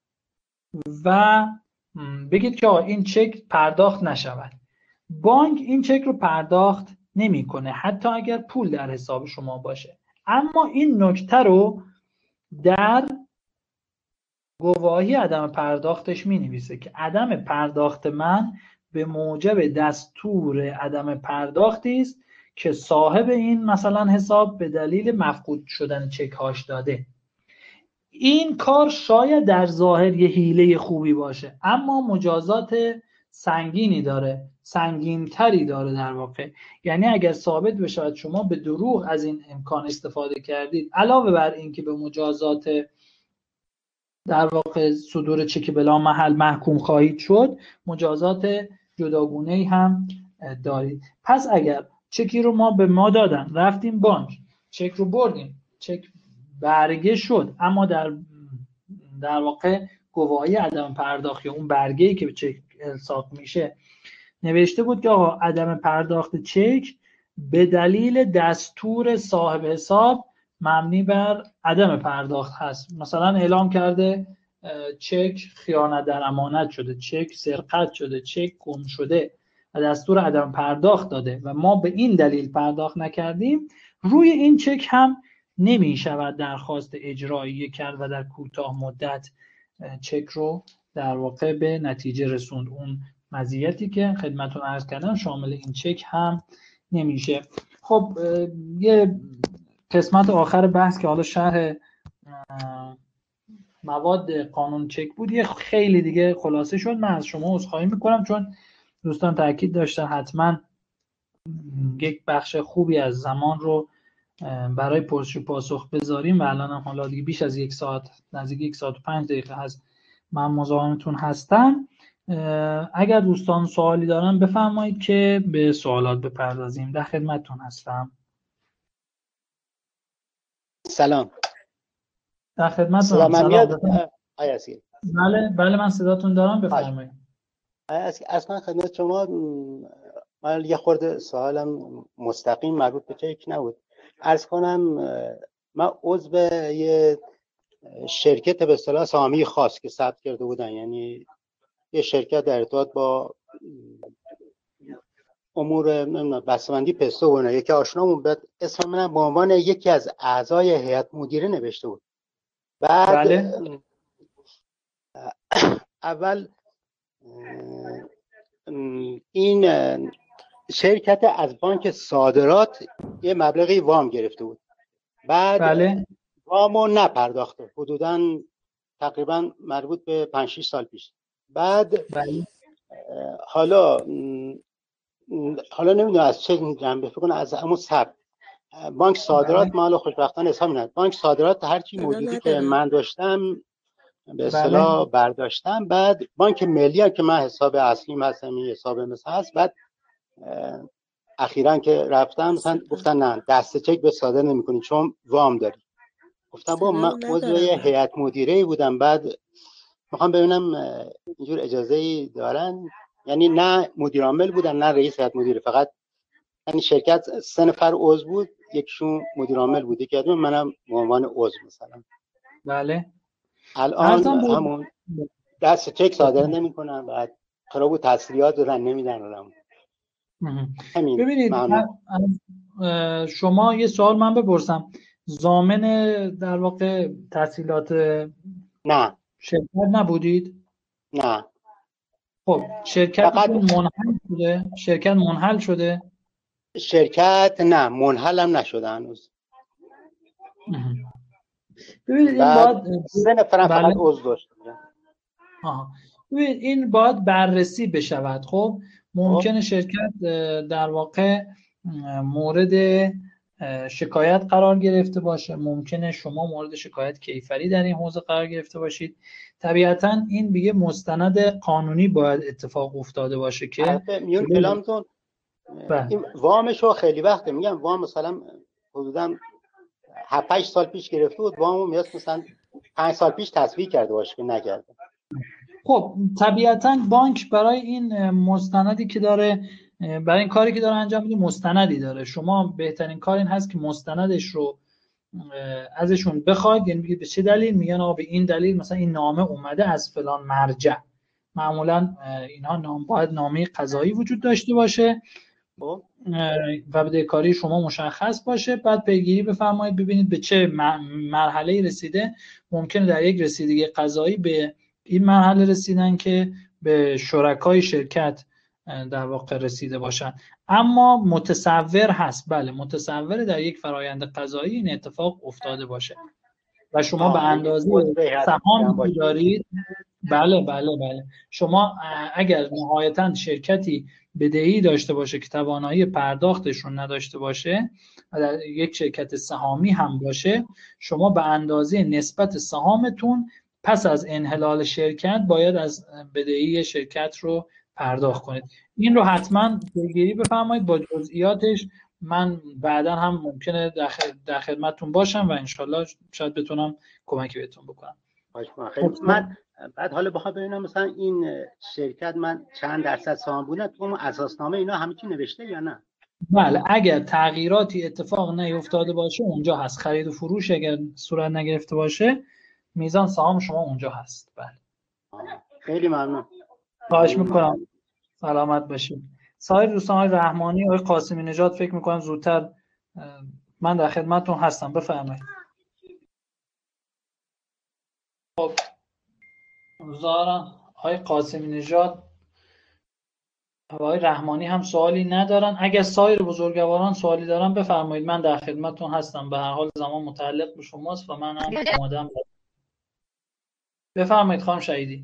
و بگید که این چک پرداخت نشود. بانک این چک رو پرداخت نمیکنه حتی اگر پول در حساب شما باشه، اما این نکته رو در گواهی عدم پرداختش می نویسه که عدم پرداخت من به موجب دستور عدم پرداختی است که صاحب این مثلا حساب به دلیل مفقود شدن چک هاش داده. این کار شاید در ظاهر یه حیله خوبی باشه اما مجازات سنگینی داره، سنگینتری داره در واقع. یعنی اگر ثابت بشه شما به دروغ از این امکان استفاده کردید، علاوه بر این که به مجازات در واقع صدور چک بلا محل محکوم خواهید شد، مجازات جداگونه‌ای هم دارید. پس اگر چکی رو به ما دادن، رفتیم بانک، چک رو بردیم، چک برگه شد، اما در واقع گواهی عدم پرداخت یا اون برگه‌ای که به چک الصاق میشه نوشته بود که آقا عدم پرداخت چک به دلیل دستور صاحب حساب مبنی بر عدم پرداخت هست. مثلا اعلام کرده چک خیانت در امانت شده، چک سرقت شده، چک گم شده و دستور عدم پرداخت داده و ما به این دلیل پرداخت نکردیم، روی این چک هم نمی شود درخواست اجرایی کرد و در کوتاه مدت چک رو در واقع به نتیجه رسوند. اون مزیتی که خدمتتون عرض کردم شامل این چک هم نمیشه. خب یه قسمت آخر بحث که حالا شرح مواد قانون چک بود، یه خیلی دیگه خلاصه شد. من از شما عذرخواهی میکنم چون دوستان تاکید داشتن حتما یک بخش خوبی از زمان رو برای پرسش و پاسخ بذاریم و الان هم حالا دیگه بیش از یک ساعت، نزدیک 1 ساعت و 5 دقیقه هست من مزاحمتون هستم. اگر دوستان سوالی دارن بفرمایید که به سوالات بپردازیم. در خدمتتون هستم. سلام. در خدمتتون. سلام. بله من صداتون دارم، بفرمایید. اصلا خدمت شما من یه خورده سوالم مستقیم مربوط به چک نبود. عرض کنم من عضو یه شرکت به اصطلاح سهامی خاص که ثبت کرده بودن، یعنی یه شرکت در ارتباط با امور بسته‌بندی پسته و اینا، یکی آشنامون بعد اسم منم به عنوان یکی از اعضای هیئت مدیره نوشته بود. بعد بله. اول این شرکت از بانک صادرات یه مبلغی وام گرفته بود، بعد بله. وامو نپرداخته، حدوداً تقریبا مربوط به 5-6 سال پیش. بعد بله. حالا نمیدونم از چه جنبه، فکر کنم از همون ثبت بانک صادرات مال خوشبختانه حساب نداد. بانک صادرات هرچی موجودی که من داشتم به اصطلاح برداشتم. بعد بانک ملی هم که من حساب اصلیم هستم، این حساب مثل هست، بعد اخیراً که رفتم مثلا گفتن نه دست چک به صادر نمی‌کنی چون وام داری. گفتم با من عضو هیئت مدیره بودم، بعد میخوام ببینم اینجور اجازه‌ای دارن، یعنی نه مدیر عامل بودم نه رئیس هیئت مدیره، فقط یعنی شرکت 3 نفر عضو بود، یکشون مدیر عامل بود، یکی دیگه منم به عنوان عضو مثلا. بله. الان همون دست چک صادر نمی‌کنن، بعد قرار بود تسهیلات دادن نمیدن آدم. ببینید شما یه سوال من بپرسم، ضامن در واقع تسهیلات نه شرکت نبودید؟ نه. خب شرکت منحل شده؟ شرکت منحل شده؟ شرکت نه منحل هم نشده هنوز. ببینید این باید 3 نفر فقط عضو داشتن. ببینید این باید بررسی بشود. خب ممکنه شرکت در واقع مورد شکایت قرار گرفته باشه، ممکنه شما مورد شکایت کیفری در این حوزه قرار گرفته باشید. طبیعتاً این دیگه مستند قانونی باید اتفاق افتاده باشه که میون کلامتون این وامشو خیلی وقته میگم، وام مثلا حدوداً 7-8 سال پیش گرفته بود، وامو میاد مثلا 5 سال پیش تسویه کرده باشه که نکرده. خب طبیعتاً بانک برای این مستندی که داره، برای این کاری که داره انجام میده مستندی داره. شما بهترین کار این هست که مستندش رو ازشون بخواید، یعنی بگید به چه دلیل، میگن آقا به این دلیل مثلا این نامه اومده از فلان مرجع. معمولا اینها باید نامه قضایی وجود داشته باشه و بدهکاری شما مشخص باشه. بعد پیگیری بفرمایید ببینید به چه مرحله رسیده. ممکنه در یک رسیدگی قضایی به این مرحله رسیدن که به شرکای شرکت در واقع رسیده باشن، اما متصور هست، بله متصور در یک فرایند قضایی این اتفاق افتاده باشه و شما به اندازه سهامی که دارید، بله شما اگر نهایتاً شرکتی بدهی داشته باشه که توانایی پرداختش رو نداشته باشه و در یک شرکت سهامی هم باشه، شما به اندازه نسبت سهامتون پس از انحلال شرکت باید از بدهی شرکت رو پرداخت کنید. این رو حتما پیگیری بفرمایید با جزئیاتش. من بعدا هم ممکنه در خدمتتون باشم و انشالله شاید بتونم کمکی بهتون بکنم. من بعد حالا بخوام ببینم مثلا این شرکت من چند درصد سهام بودن تو اساسنامه اینا همه چی نوشته یا نه؟ بله اگر تغییراتی اتفاق نیفتاده باشه اونجا هست. خرید و فروش اگر صورت نگرفته باشه میزان سهام شما اونجا هست. بله خیلی ممنون. خواهش میکنم. سلامت باشید. سایر دوستان های رحمانی، آقای قاسمی نژاد فکر میکنم زودتر من در خدمتتون هستم. بفرمایید. خب زارم آقای قاسمی نژاد آقای رحمانی هم سوالی ندارن. اگر سایر بزرگواران سوالی دارن بفرمایید، من در خدمتتون هستم. به هر حال زمان متعلق به شماست و من هم آماده‌ام. بفرمایید خانم شهیدی.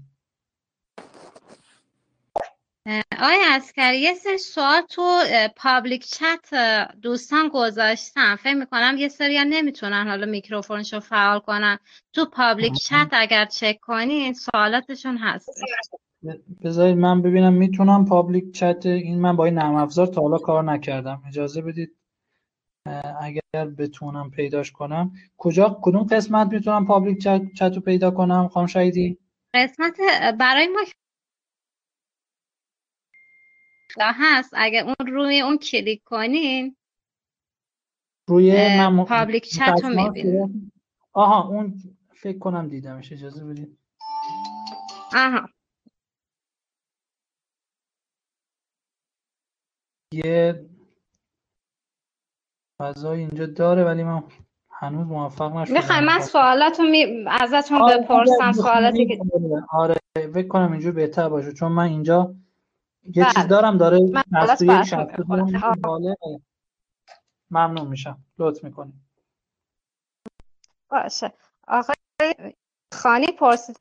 آقای عسکری یه سری سوال تو پابلیک چت دوستان گذاشتم، فکر میکنم یه سری نمیتونن حالا میکروفونشو فعال کنن. تو پابلیک چت اگر چک کنین سوالاتشون هستش. بذارید من ببینم میتونم پابلیک چت این، من با این نرم افزار تا حالا کار نکردم. اجازه بدید اگر بتونم پیداش کنم. کدوم قسمت میتونم پابلیک چت رو پیدا کنم خانم شهیدی؟ قسمت برای ما هست، اگر اون روی اون کلیک کنین روی من پابلیک چت رو میبینین. آها اون فکر کنم دیدمش. اجازه بدید. آها یه فضای اینجا داره ولی من هنوز موفق نشدم. میخوام من سوالاتو ازتون بپرسم. سوالاتی که آره فکر کنم اینجور بهتر باشه، چون من اینجا یه بله. چیز دارم داره من 61 باله. ممنون میشم لطف میکنید. باشه. آقای خانی پرسید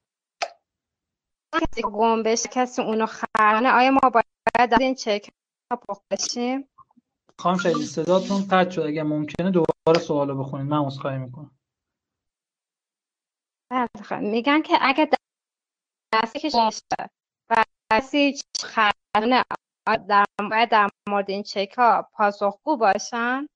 کسی گم بشه، کسی اونو خرانه، آیا ما باید از این چک پخت بشیم؟ خانم شهیدی صداتون قطع شد، اگر ممکنه دوباره سوالو بخونید. من عذرخواهی میکنم. میگن که اگه دستی که شده و کسی خرانه باید در مورد این چک ها پاسخگو باشن؟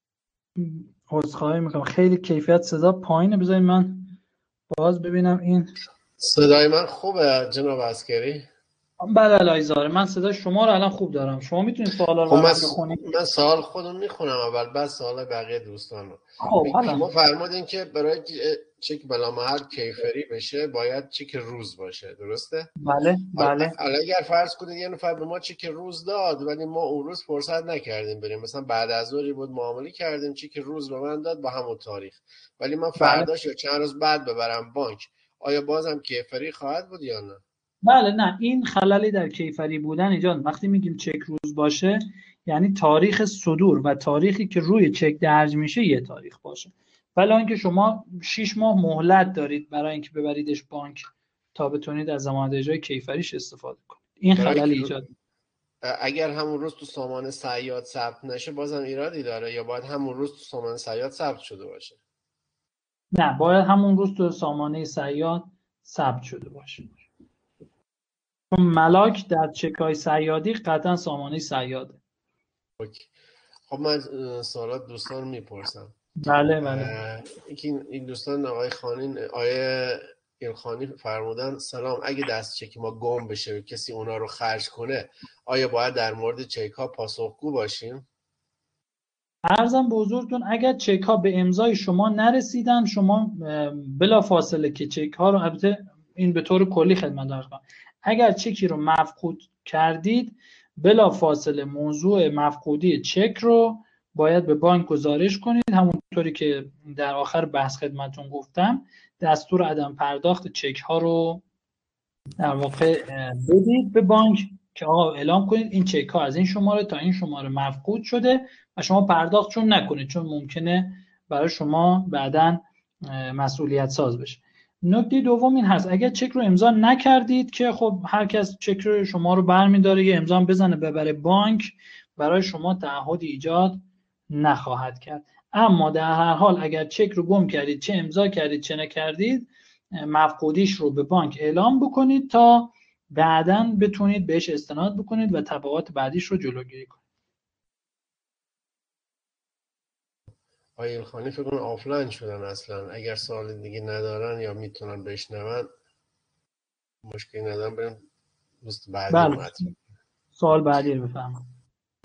عذرخواهی میکنم خیلی کیفیت صدا پایینه. بذارید من باز ببینم این صدای من خوبه جناب عسکری؟ بله الایزاره، من صدای شما رو الان خوب دارم. شما میتونید سوالا رو برام بخونید؟ من سوال خودم میخونم اول، بعد سوال بقیه دوستان رو. خب شما فرمودین که برای چک بلامحل کیفری بشه باید چک روز باشه، درسته؟ بله بله. اگر فرض کنید یه نفر به ما چک روز داد ولی ما اون روز فرصت نکردیم بریم، مثلا بعد از ظهری بود معامله کردیم، چک روز به من داد با همون تاریخ، ولی من فرداش یا چند روز بعد ببرم بانک، آیا بازم کیفری خواهد بود یا نه؟ بله نه، این خللی در کیفری بودن ایجاد. وقتی میگیم چک روز باشه یعنی تاریخ صدور و تاریخی که روی چک درج میشه یه تاریخ باشه. ولی اینکه شما 6 ماه مهلت دارید برای اینکه ببریدش بانک تا بتونید از ضمانت اجرای کیفریش استفاده کنید. این خلل ایجاد. اگر همون روز تو سامان صیاد ثبت نشه بازم ایرادی داره یا باید همون روز تو سامان صیاد ثبت شده باشه؟ نه، باید همون روز تو سامانه صیاد ثبت شده باشه. چون ملاک در چکای صیادی قطعا سامانه صیاده. خب من سوالات دوستان رو میپرسم. بله بله. این دوستان آقای خانین، آقای ایلخانی فرمودن سلام، اگه دست چک ما گم بشه و کسی اونا رو خرج کنه آیا باید در مورد چک ها پاسخگو باشیم؟ عرضم به حضورتون اگر چک ها به امضای شما نرسیدن، شما بلا فاصله که چک ها رو، البته این به طور کلی خدمت عرض کنم، اگر چکی رو مفقود کردید بلا فاصله موضوع مفقودی چک رو باید به بانک گزارش کنید. همونطوری که در آخر بحث خدمتون گفتم دستور عدم پرداخت چک ها رو در واقع بدید به بانک که آقا اعلام کنید این چک ها از این شماره تا این شماره مفقود شده و شما پرداخت چون نکنید، چون ممکنه برای شما بعداً مسئولیت ساز بشه. نکته دوم این هست اگر چک رو امضا نکردید که خب هر کس چک رو شما رو برمی‌داره یه امضا بزنه ببره بانک، برای شما تعهدی ایجاد نخواهد کرد. اما در هر حال اگر چک رو گم کردید، چه امضا کردید چه نکردید، مفقودیش رو به بانک اعلام بکنید تا بعداً بتونید بهش استناد بکنید و تبعات بعدیش رو جلوگیری کنید. آقای ایلخانی فکر کنم آفلاین شدن اصلا، اگر سوال دیگه ندارن یا میتونن بشنون مشکلی ندارن بریم دوست بعدی رو مطرح. سوال بعدی رو بفرمایید.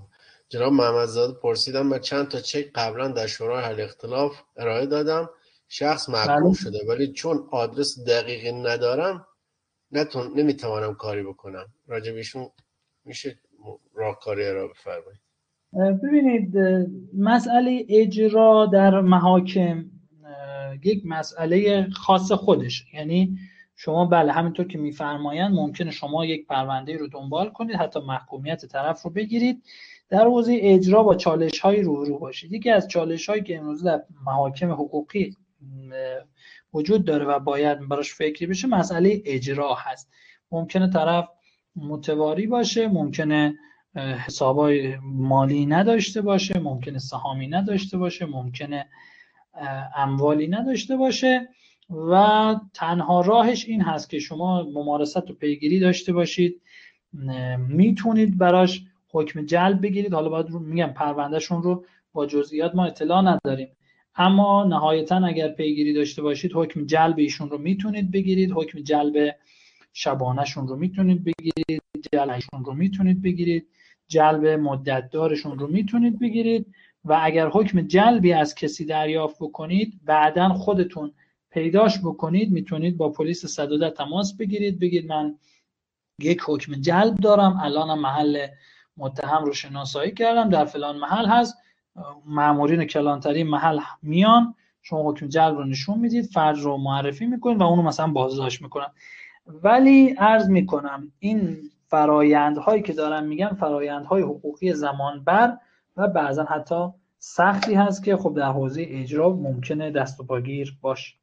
جناب محمدزاده پرسیدم من چند تا چک قبلا در شورای حل اختلاف ارائه دادم، شخص محکوم بله شده ولی چون آدرس دقیقی ندارم نمیتوانم کاری بکنم. راجع بهشون میشه راهکاری ارائه بفرمایید؟ ببینید مسئله اجرا در محاکم یک مسئله خاص خودش، یعنی شما بله همینطور که میفرمایند ممکنه شما یک پرونده رو دنبال کنید، حتی محکومیت طرف رو بگیرید، در حوزه اجرا با چالش های روبرو باشید. یکی از چالش هایی که امروز در محاکم حقوقی وجود داره و باید براش فکری بشه مسئله اجرا هست. ممکنه طرف متواری باشه، ممکنه حسابای مالی نداشته باشه، ممکنه سهامی نداشته باشه، ممکنه اموالی نداشته باشه و تنها راهش این هست که شما ممارست و پیگیری داشته باشید، میتونید براش حکم جلب بگیرید. حالا باید میگم پروندهشون رو با جزئیات ما اطلاع نداریم، اما نهایتا اگر پیگیری داشته باشید حکم جلب ایشون رو میتونید بگیرید، حکم جلب شبانهشون رو میتونید بگیرید، جلبشون رو میتونید بگیرید، جلب مدتدارشون رو میتونید بگیرید و اگر حکم جلبی از کسی دریافت بکنید بعداً خودتون پیداش بکنید، میتونید با پلیس صدوده تماس بگیرید، بگید من یک حکم جلب دارم، الانم محل متهم رو شناسایی کردم، در فلان محل هست، مامورین کلانتری محل میان، شما حکم جلب رو نشون میدید، فرد رو معرفی میکنید و اونو مثلا بازداشت میکنن. ولی عرض میکنم این فرایندهایی که دارم میگم فرایندهای حقوقی زمانبر و بعضا حتی سختی هست که خب در حوزه اجرا ممکنه دست و پاگیر باشه.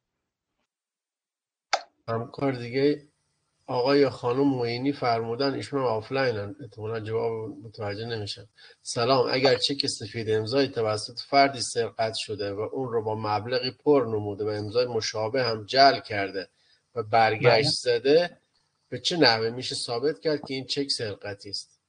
همکار دیگه آقای یا خانم معینی فرمودن، ایشون آفلاینن احتمالاً جواب متوجه نمیشن. سلام، اگر چک سفید امضای توسط فردی سرقت شده و اون رو با مبلغی پر نموده و امضای مشابه هم جعل کرده و برگشت زده، به چه نحوی میشه ثابت کرد که این چک سرقتی است؟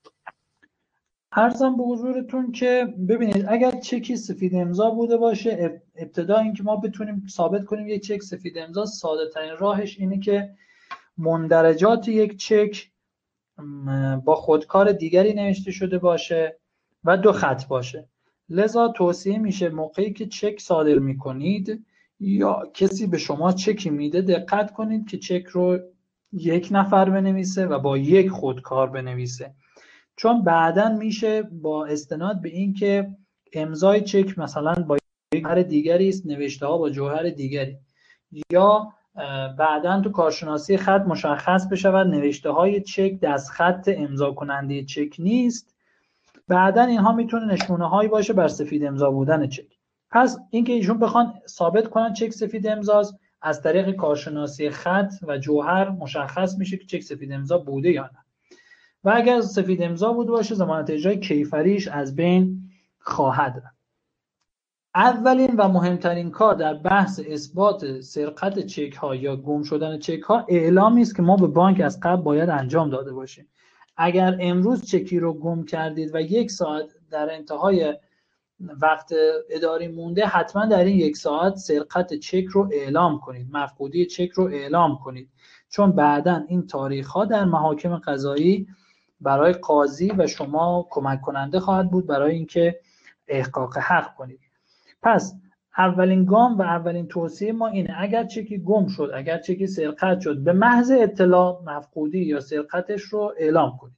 عرضم به حضورتون که ببینید اگر چکی سفید امضا بوده باشه، ابتدا اینکه ما بتونیم ثابت کنیم یک چک سفید امضا، ساده ترین راهش اینه که مندرجات یک چک با خودکار دیگری نوشته شده باشه و 2 خط باشه. لذا توصیه میشه موقعی که چک صادر میکنید یا کسی به شما چکی میده دقت کنید که چک رو 1 نفر بنویسه و با 1 خودکار بنویسه، چون بعداً میشه با استناد به این که امضای چک مثلا با یک جوهر دیگری است، نوشته ها با جوهر دیگری، یا بعداً تو کارشناسی خط مشخص بشود نوشته های چک دستخط امضا کننده چک نیست، بعداً اینها میتونه نشونه هایی باشه بر سفید امضا بودن چک. پس اینکه ایشون بخوان ثابت کنن چک سفید امضاست، از طریق کارشناسی خط و جوهر مشخص میشه که چک سفید امضا بوده یا نه، و اگر سفید امضا بوده باشه ضمانت اجرای کیفریش از بین خواهد رفت. اولین و مهمترین کار در بحث اثبات سرقت چک ها یا گم شدن چک ها اعلامی است که ما به بانک از قبل باید انجام داده باشیم. اگر امروز چکی رو گم کردید و 1 ساعت در انتهای وقت اداری مونده، حتما در این 1 ساعت سرقت چک رو اعلام کنید، مفقودی چک رو اعلام کنید، چون بعداً این تاریخ ها در محاکم قضایی برای قاضی و شما کمک کننده خواهد بود برای اینکه احقاق حق کنید. پس اولین گام و اولین توصیه ما اینه اگر چکی گم شد، اگر چکی سرقت شد، به محض اطلاع مفقودی یا سرقتش رو اعلام کنید.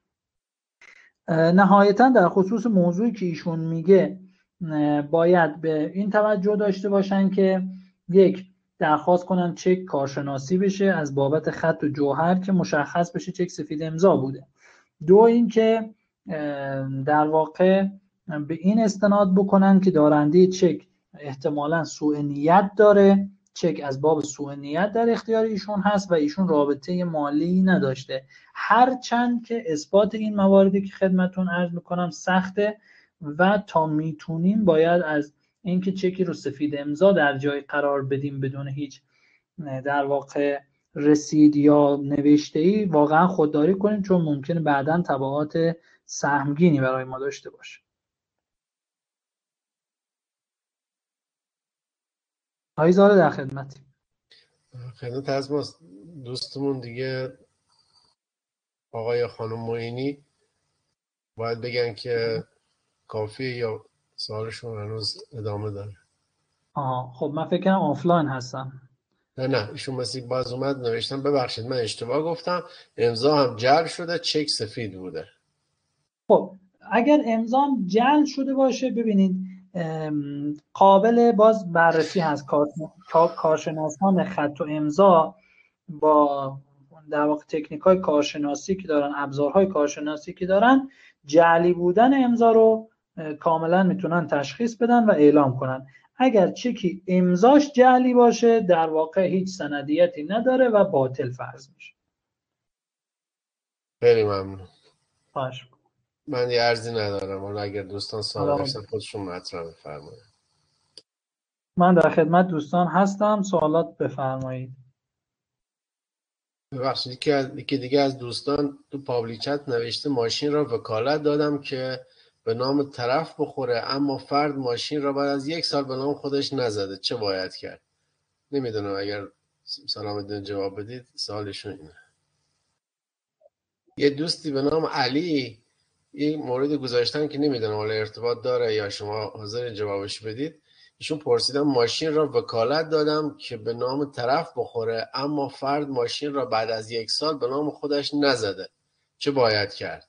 نهایتا در خصوص موضوعی که ایشون میگه باید به این توجه داشته باشن که 1 درخواست کنن چک کارشناسی بشه از بابت خط و جوهر که مشخص بشه چک سفید امضا بوده. 2 اینکه در واقع به این استناد بکنن که دارنده چک احتمالاً سوء نیت داره، چک از باب سوء نیت در اختیار ایشون هست و ایشون رابطه مالی نداشته، هرچند که اثبات این مواردی که خدمتون عرض میکنم سخته و تا میتونیم باید از اینکه چکی رو سفید امضا در جای قرار بدیم بدون هیچ در واقع رسید یا نوشته‌ای واقعا خودداری کنیم، چون ممکنه بعداً تبعات سهمگینی برای ما داشته باشه. آیزاره در خدمتی. خدمت از ما دوستمون دیگه آقای خانم معینی باید بگن که کافیه یا سوالشون هنوز ادامه داره؟ خب من فکر کنم آفلاین هستم. نه ایشون مثل باز اومد نوشتم ببخشید من اشتباه گفتم، امضا هم جعل شده، چک سفید بوده. خب اگر امضام جعل شده باشه، ببینید قابل باز بررسی هست. کارشناسان خط و امضا با در واقع تکنیک های کارشناسی که دارن، ابزارهای کارشناسی که دارن، جعلی بودن امضا رو کاملا میتونن تشخیص بدن و اعلام کنن. اگر چکی امضاش جعلی باشه، در واقع هیچ سندیتی نداره و باطل فرض میشه. خیلی ممنون. باشه. من یه عرضی ندارم، حالا اگر دوستان سوال داشتن خودشون مطرح بفرمایید. من در خدمت دوستان هستم، سوالات بفرمایید. ببخشید یکی دیگه از دوستان تو پابلیک چت نوشته ماشین را وکالت دادم که به نام طرف بخوره، اما فرد ماشین را بعد از 1 سال به نام خودش نزده، چه باید کرد؟ نمیدونم، اگر سلام جواب بدید. سوالشون اینه. یه دوستی به نام علی یه مورد گذاشتن که نمیدونم حالا ارتباط داره یا شما حاضر جوابش بدید. ایشون پرسیدن ماشین را وکالت دادم که به نام طرف بخوره، اما فرد ماشین را بعد از 1 سال به نام خودش نزده، چه باید کرد؟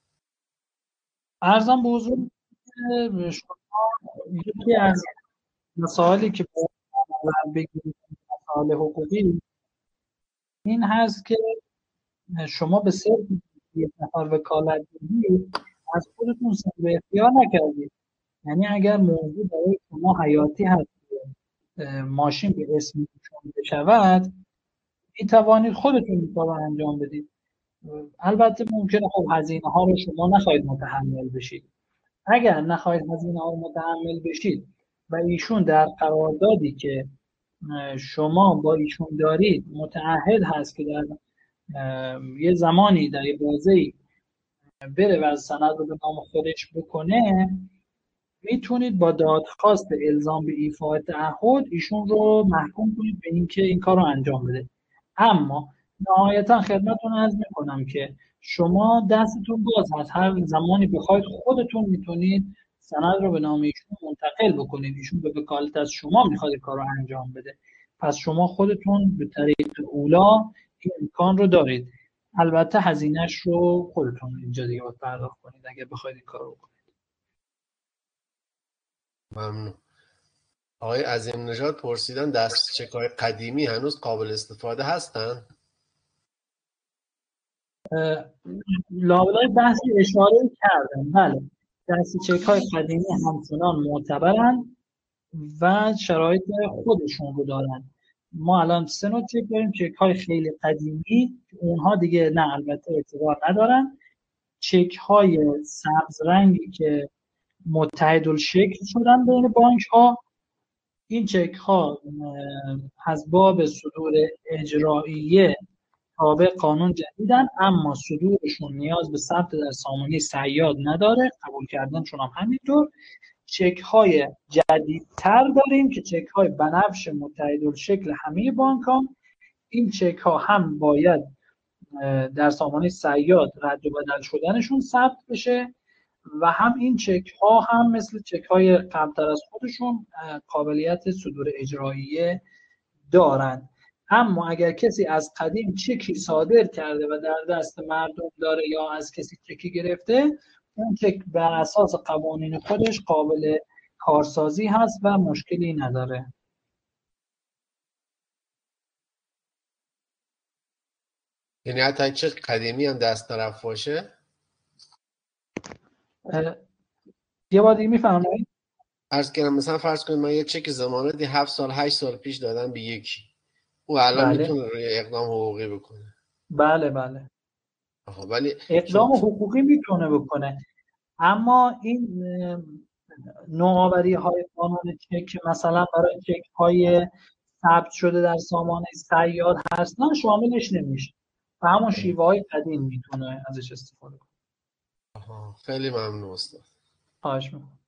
عرضم به حضور شما یکی از مسائلی که باید بگیرید، مسائل حقوقی، این هست که شما به صرف یک نفر وکالت بدید، از خودتون صاحب اختیار نکردید. یعنی اگر موضوع برای شما حیاتی هست ماشین به اسم شما بشود، می توانید خودتون این کار رو انجام بدید. البته ممکنه خب هزینه ها رو شما نخواهید متحمل بشید. اگر نخواهید هزینه ها رو متحمل بشید و ایشون در قراردادی که شما با ایشون دارید متعهد هست که در یه زمانی در یه بازه‌ای بره و سند رو به نام خودش بکنه، میتونید با دادخواست الزام به ایفای تعهد ایشون رو محکوم کنید به اینکه این کار رو انجام بده. اما نهایتا خدمتتون عرض میکنم که شما دستتون باز هست، هر زمانی بخواید خودتون میتونید سند رو به نام ایشون منتقل بکنید. ایشون به وکالت از شما میخواد کار رو انجام بده، پس شما خودتون به طریق اولا این امکان رو دارید. البته هزینهش رو خودتون اینجا دیگه باید پرداخت کنید اگر بخواید این کار رو کنید. ممنون. آقای عظیم نژاد پرسیدن دستچک‌های قدیمی هنوز قابل استفاده هستن؟ لابلای بحثی اشاره کردم. بله، دستچک‌های قدیمی همچنان معتبرن و شرایط خودشون رو دارن. ما الان 3 نوع چک داریم. چک‌های خیلی قدیمی، اونها دیگه نه البته اعتبار ندارن. چک‌های سبز رنگی که متحدالشکل شدن بین بانک‌ها، این چک‌ها از باب صدور اجراییه تابع قانون جدیدن، اما صدورشون نیاز به ثبت در سامانه صیاد نداره، قبول کردنشون هم همینطور. چک‌های جدیدتر داریم که چک‌های بنفش متحدالشکل همه بانک‌ها. این چک‌ها هم باید در سامانه صیاد رد و بدل شدنشون ثبت بشه و هم این چک‌ها هم مثل چک‌های قبل‌تر از خودشون قابلیت صدور اجراییه دارند. اما اگر کسی از قدیم چکی صادر کرده و در دست مردم داره یا از کسی چکی گرفته، اون چک بر اساس قوانین خودش قابل کارسازی هست و مشکلی نداره. یعنی حتی چک قدیمی هم دست طرف باشه؟ یه بار دیگه میفرمایید؟ عرض کردم مثلا فرض کنید من یه چک ضمانتی 7 سال 8 سال پیش دادم به یکی، او الان میتونه روی اقدام حقوقی بکنه؟ بله. ولی اقدام حقوقی میتونه بکنه، اما این نوآوری های قانون چک مثلا برای چک های ثبت شده در سامانه صیاد هستن شاملش نمیشه و همون شیوه های قدیم میتونه ازش استفاده کنه. خیلی ممنون استاد. خواهش میکنم.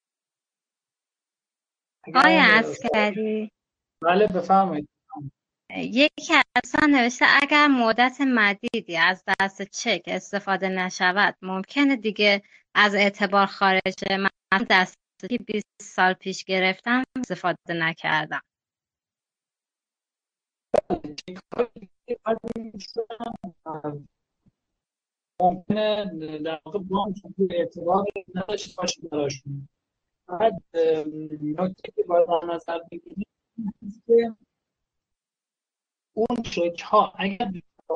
آقای عسکری، بله بفرمایید. یکی اصلا نوشته اگر مدت مدیدی از دست چک استفاده نشود ممکنه دیگه از اعتبار خارجه. من دستی 20 سال پیش گرفتم استفاده نکردم. ممکنه در واقع بانک اعتبار نداشته باشه براشون. بعد نکته که باید در نظر بگیریم که اون چک ها اگر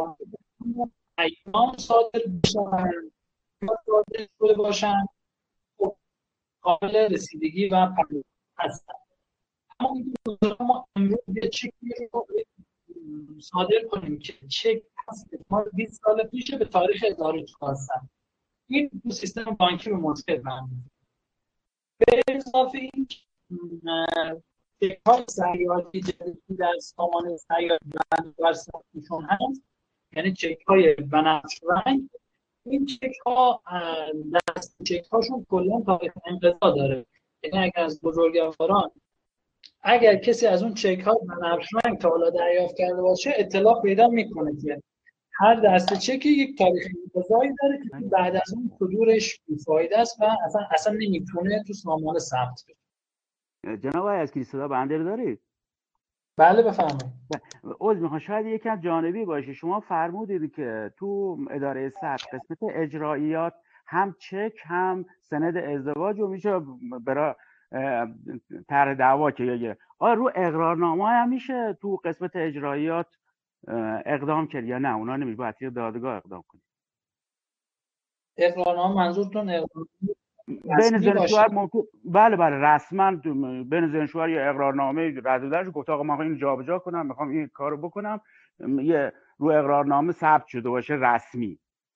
ایام صادر بشن یا صادر شده باشن خب قابل رسیدگی و پرداخت هستن. اما ما امروز یه چکی رو صادر کنیم که چک هست ما 20 سال پیش به تاریخ 1400 این دو سیستم بانکی به مشکل برمی‌خوره. به اضافه این چک‌های سیادی که در سامان سیاد بر سرشون هست، یعنی چک‌های بنفش رنگ، این چک‌ها دست چک‌هاشون کلاً تاریخ انقضا داره. یعنی اگر از بزرگواران اگر کسی از اون چک‌ها بنفش رنگ تا حالا دریافت کرده باشه اطلاع پیدا میکنه که هر دسته چک یک تاریخ انقضایی داره که بعد از اون صدورش بی‌فایده است و اصلا نمیتونه تو سامان ثبت بشه. جناب آقای عسکری صدا بنده رو دارید؟ بله بفرمایید. عذر میخوام شاید یکم جانبی باشه. شما فرمودید که تو اداره ثبت قسمت اجراییات هم چک هم سند ازدواج رو میشه برای طرح دعوا که یه آیا رو اقرارنامه هم میشه تو قسمت اجراییات اقدام کرد یا نه اونا نمیشه باید توی دادگاه اقدام کنید؟ اقرارنامه منظورتون اقرارنامه بین زن شوهر ممکن بله رسما بین زن شوهر یا اقرارنامه رد و گفت آقا من اینو جابجا کنم میخوام این کارو بکنم یه رو اقرارنامه ثبت شده باشه رسمی.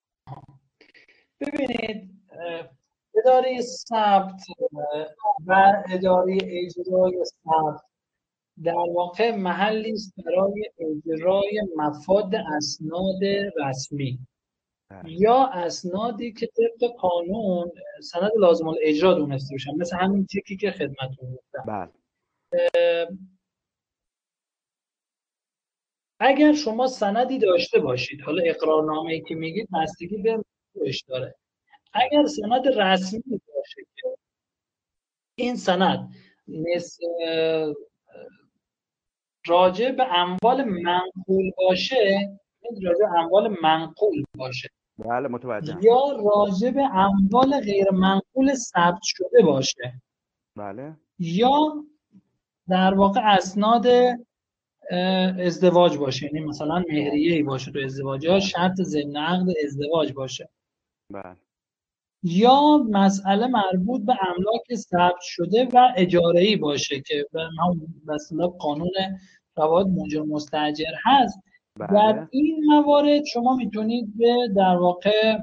ببینید اداره ثبت و اداره اجرای ثبت در واقع محلی است برای اجرای مفاد اسناد رسمی یا اسنادی که طبق قانون سند لازم الاجرا دونسته باشن، مثل همین چکی که خدمتتون گفتم. بله. اگر شما سندی داشته باشید، حالا اقرارنامه‌ای که میگید بستگی به موضوعش داره، اگر سند رسمی باشه که این سند راجع به اموال منقول باشه، راجع به اموال منقول باشه، بله متوجهم، یا راجع به اموال غیر منقول ثبت شده باشه، بله، یا در واقع اسناد ازدواج باشه، یعنی مثلا مهریه‌ای باشه تو ازدواج یا شرط ضمن عقد ازدواج باشه، بله، یا مسئله مربوط به املاک ثبت شده و اجاره‌ای باشه که به اصطلاح قانون روابط مؤجر مستاجر هست. بله. در این موارد شما میتونید به در واقع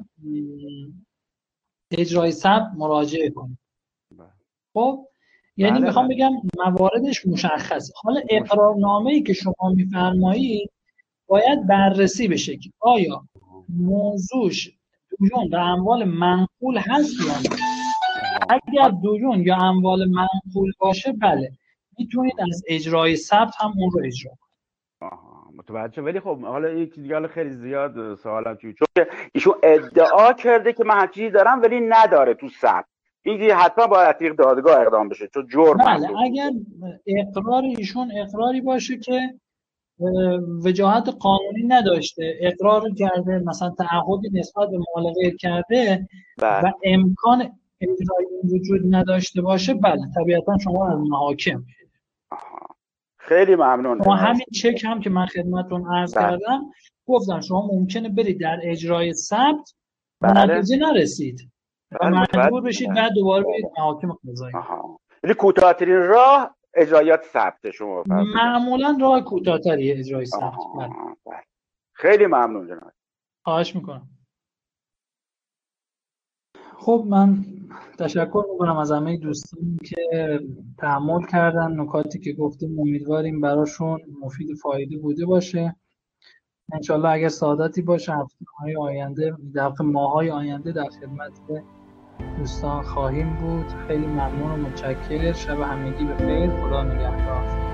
اجرای ثبت مراجعه کنید. بله. خب یعنی بله، میخوام بله. بگم مواردش مشخص. حالا اقرارنامه‌ای که شما میفرمایید باید بررسی بشه که آیا موضوعش دیون و اموال منقول هست یا نه. اگر دیون یا اموال منقول باشه بله میتونید از اجرای ثبت هم اون رو اجرا کنید. متوجه. ولی خب حالا یک دیگه خیلی زیاد سوالم چون ایشون ادعا کرده که من هر چیزی دارم ولی نداره تو ثبت، این دیگه حتما باید از دادگاه اقدام بشه چون جرم. بله اگر اقرار ایشون اقراری باشه که وجاهت قانونی نداشته، اقرار کرده مثلا تعهدی نسبت به مال غیر کرده بله. و امکان اجرای وجود نداشته باشه، بله طبیعتا شما از محاکم. خیلی ممنون. شما همین چک هم که من خدمتتون عرض کردم گفتم شما ممکنه برید در اجرای ثبت به نتیجه نرسید و مجبور بشید بعد دوباره برید محاکم قضایی. یعنی کوتاه‌ترین راه اجرایات ثبت شما معمولا راه کوتاه‌تری اجرای ثبت. بله. خیلی ممنون جناب. خواهش میکنم. خب من تشکر میکنم از همه دوستانی که تحمل کردن. نکاتی که گفتیم امیدواریم براشون مفید و فایده بوده باشه. انشالله اگر سعادتی باشه هفته‌های آینده در ماه‌های آینده در خدمت دوستان خواهیم بود. خیلی ممنون و متشکرم. شب همگی بخیر. خدا نگهدار.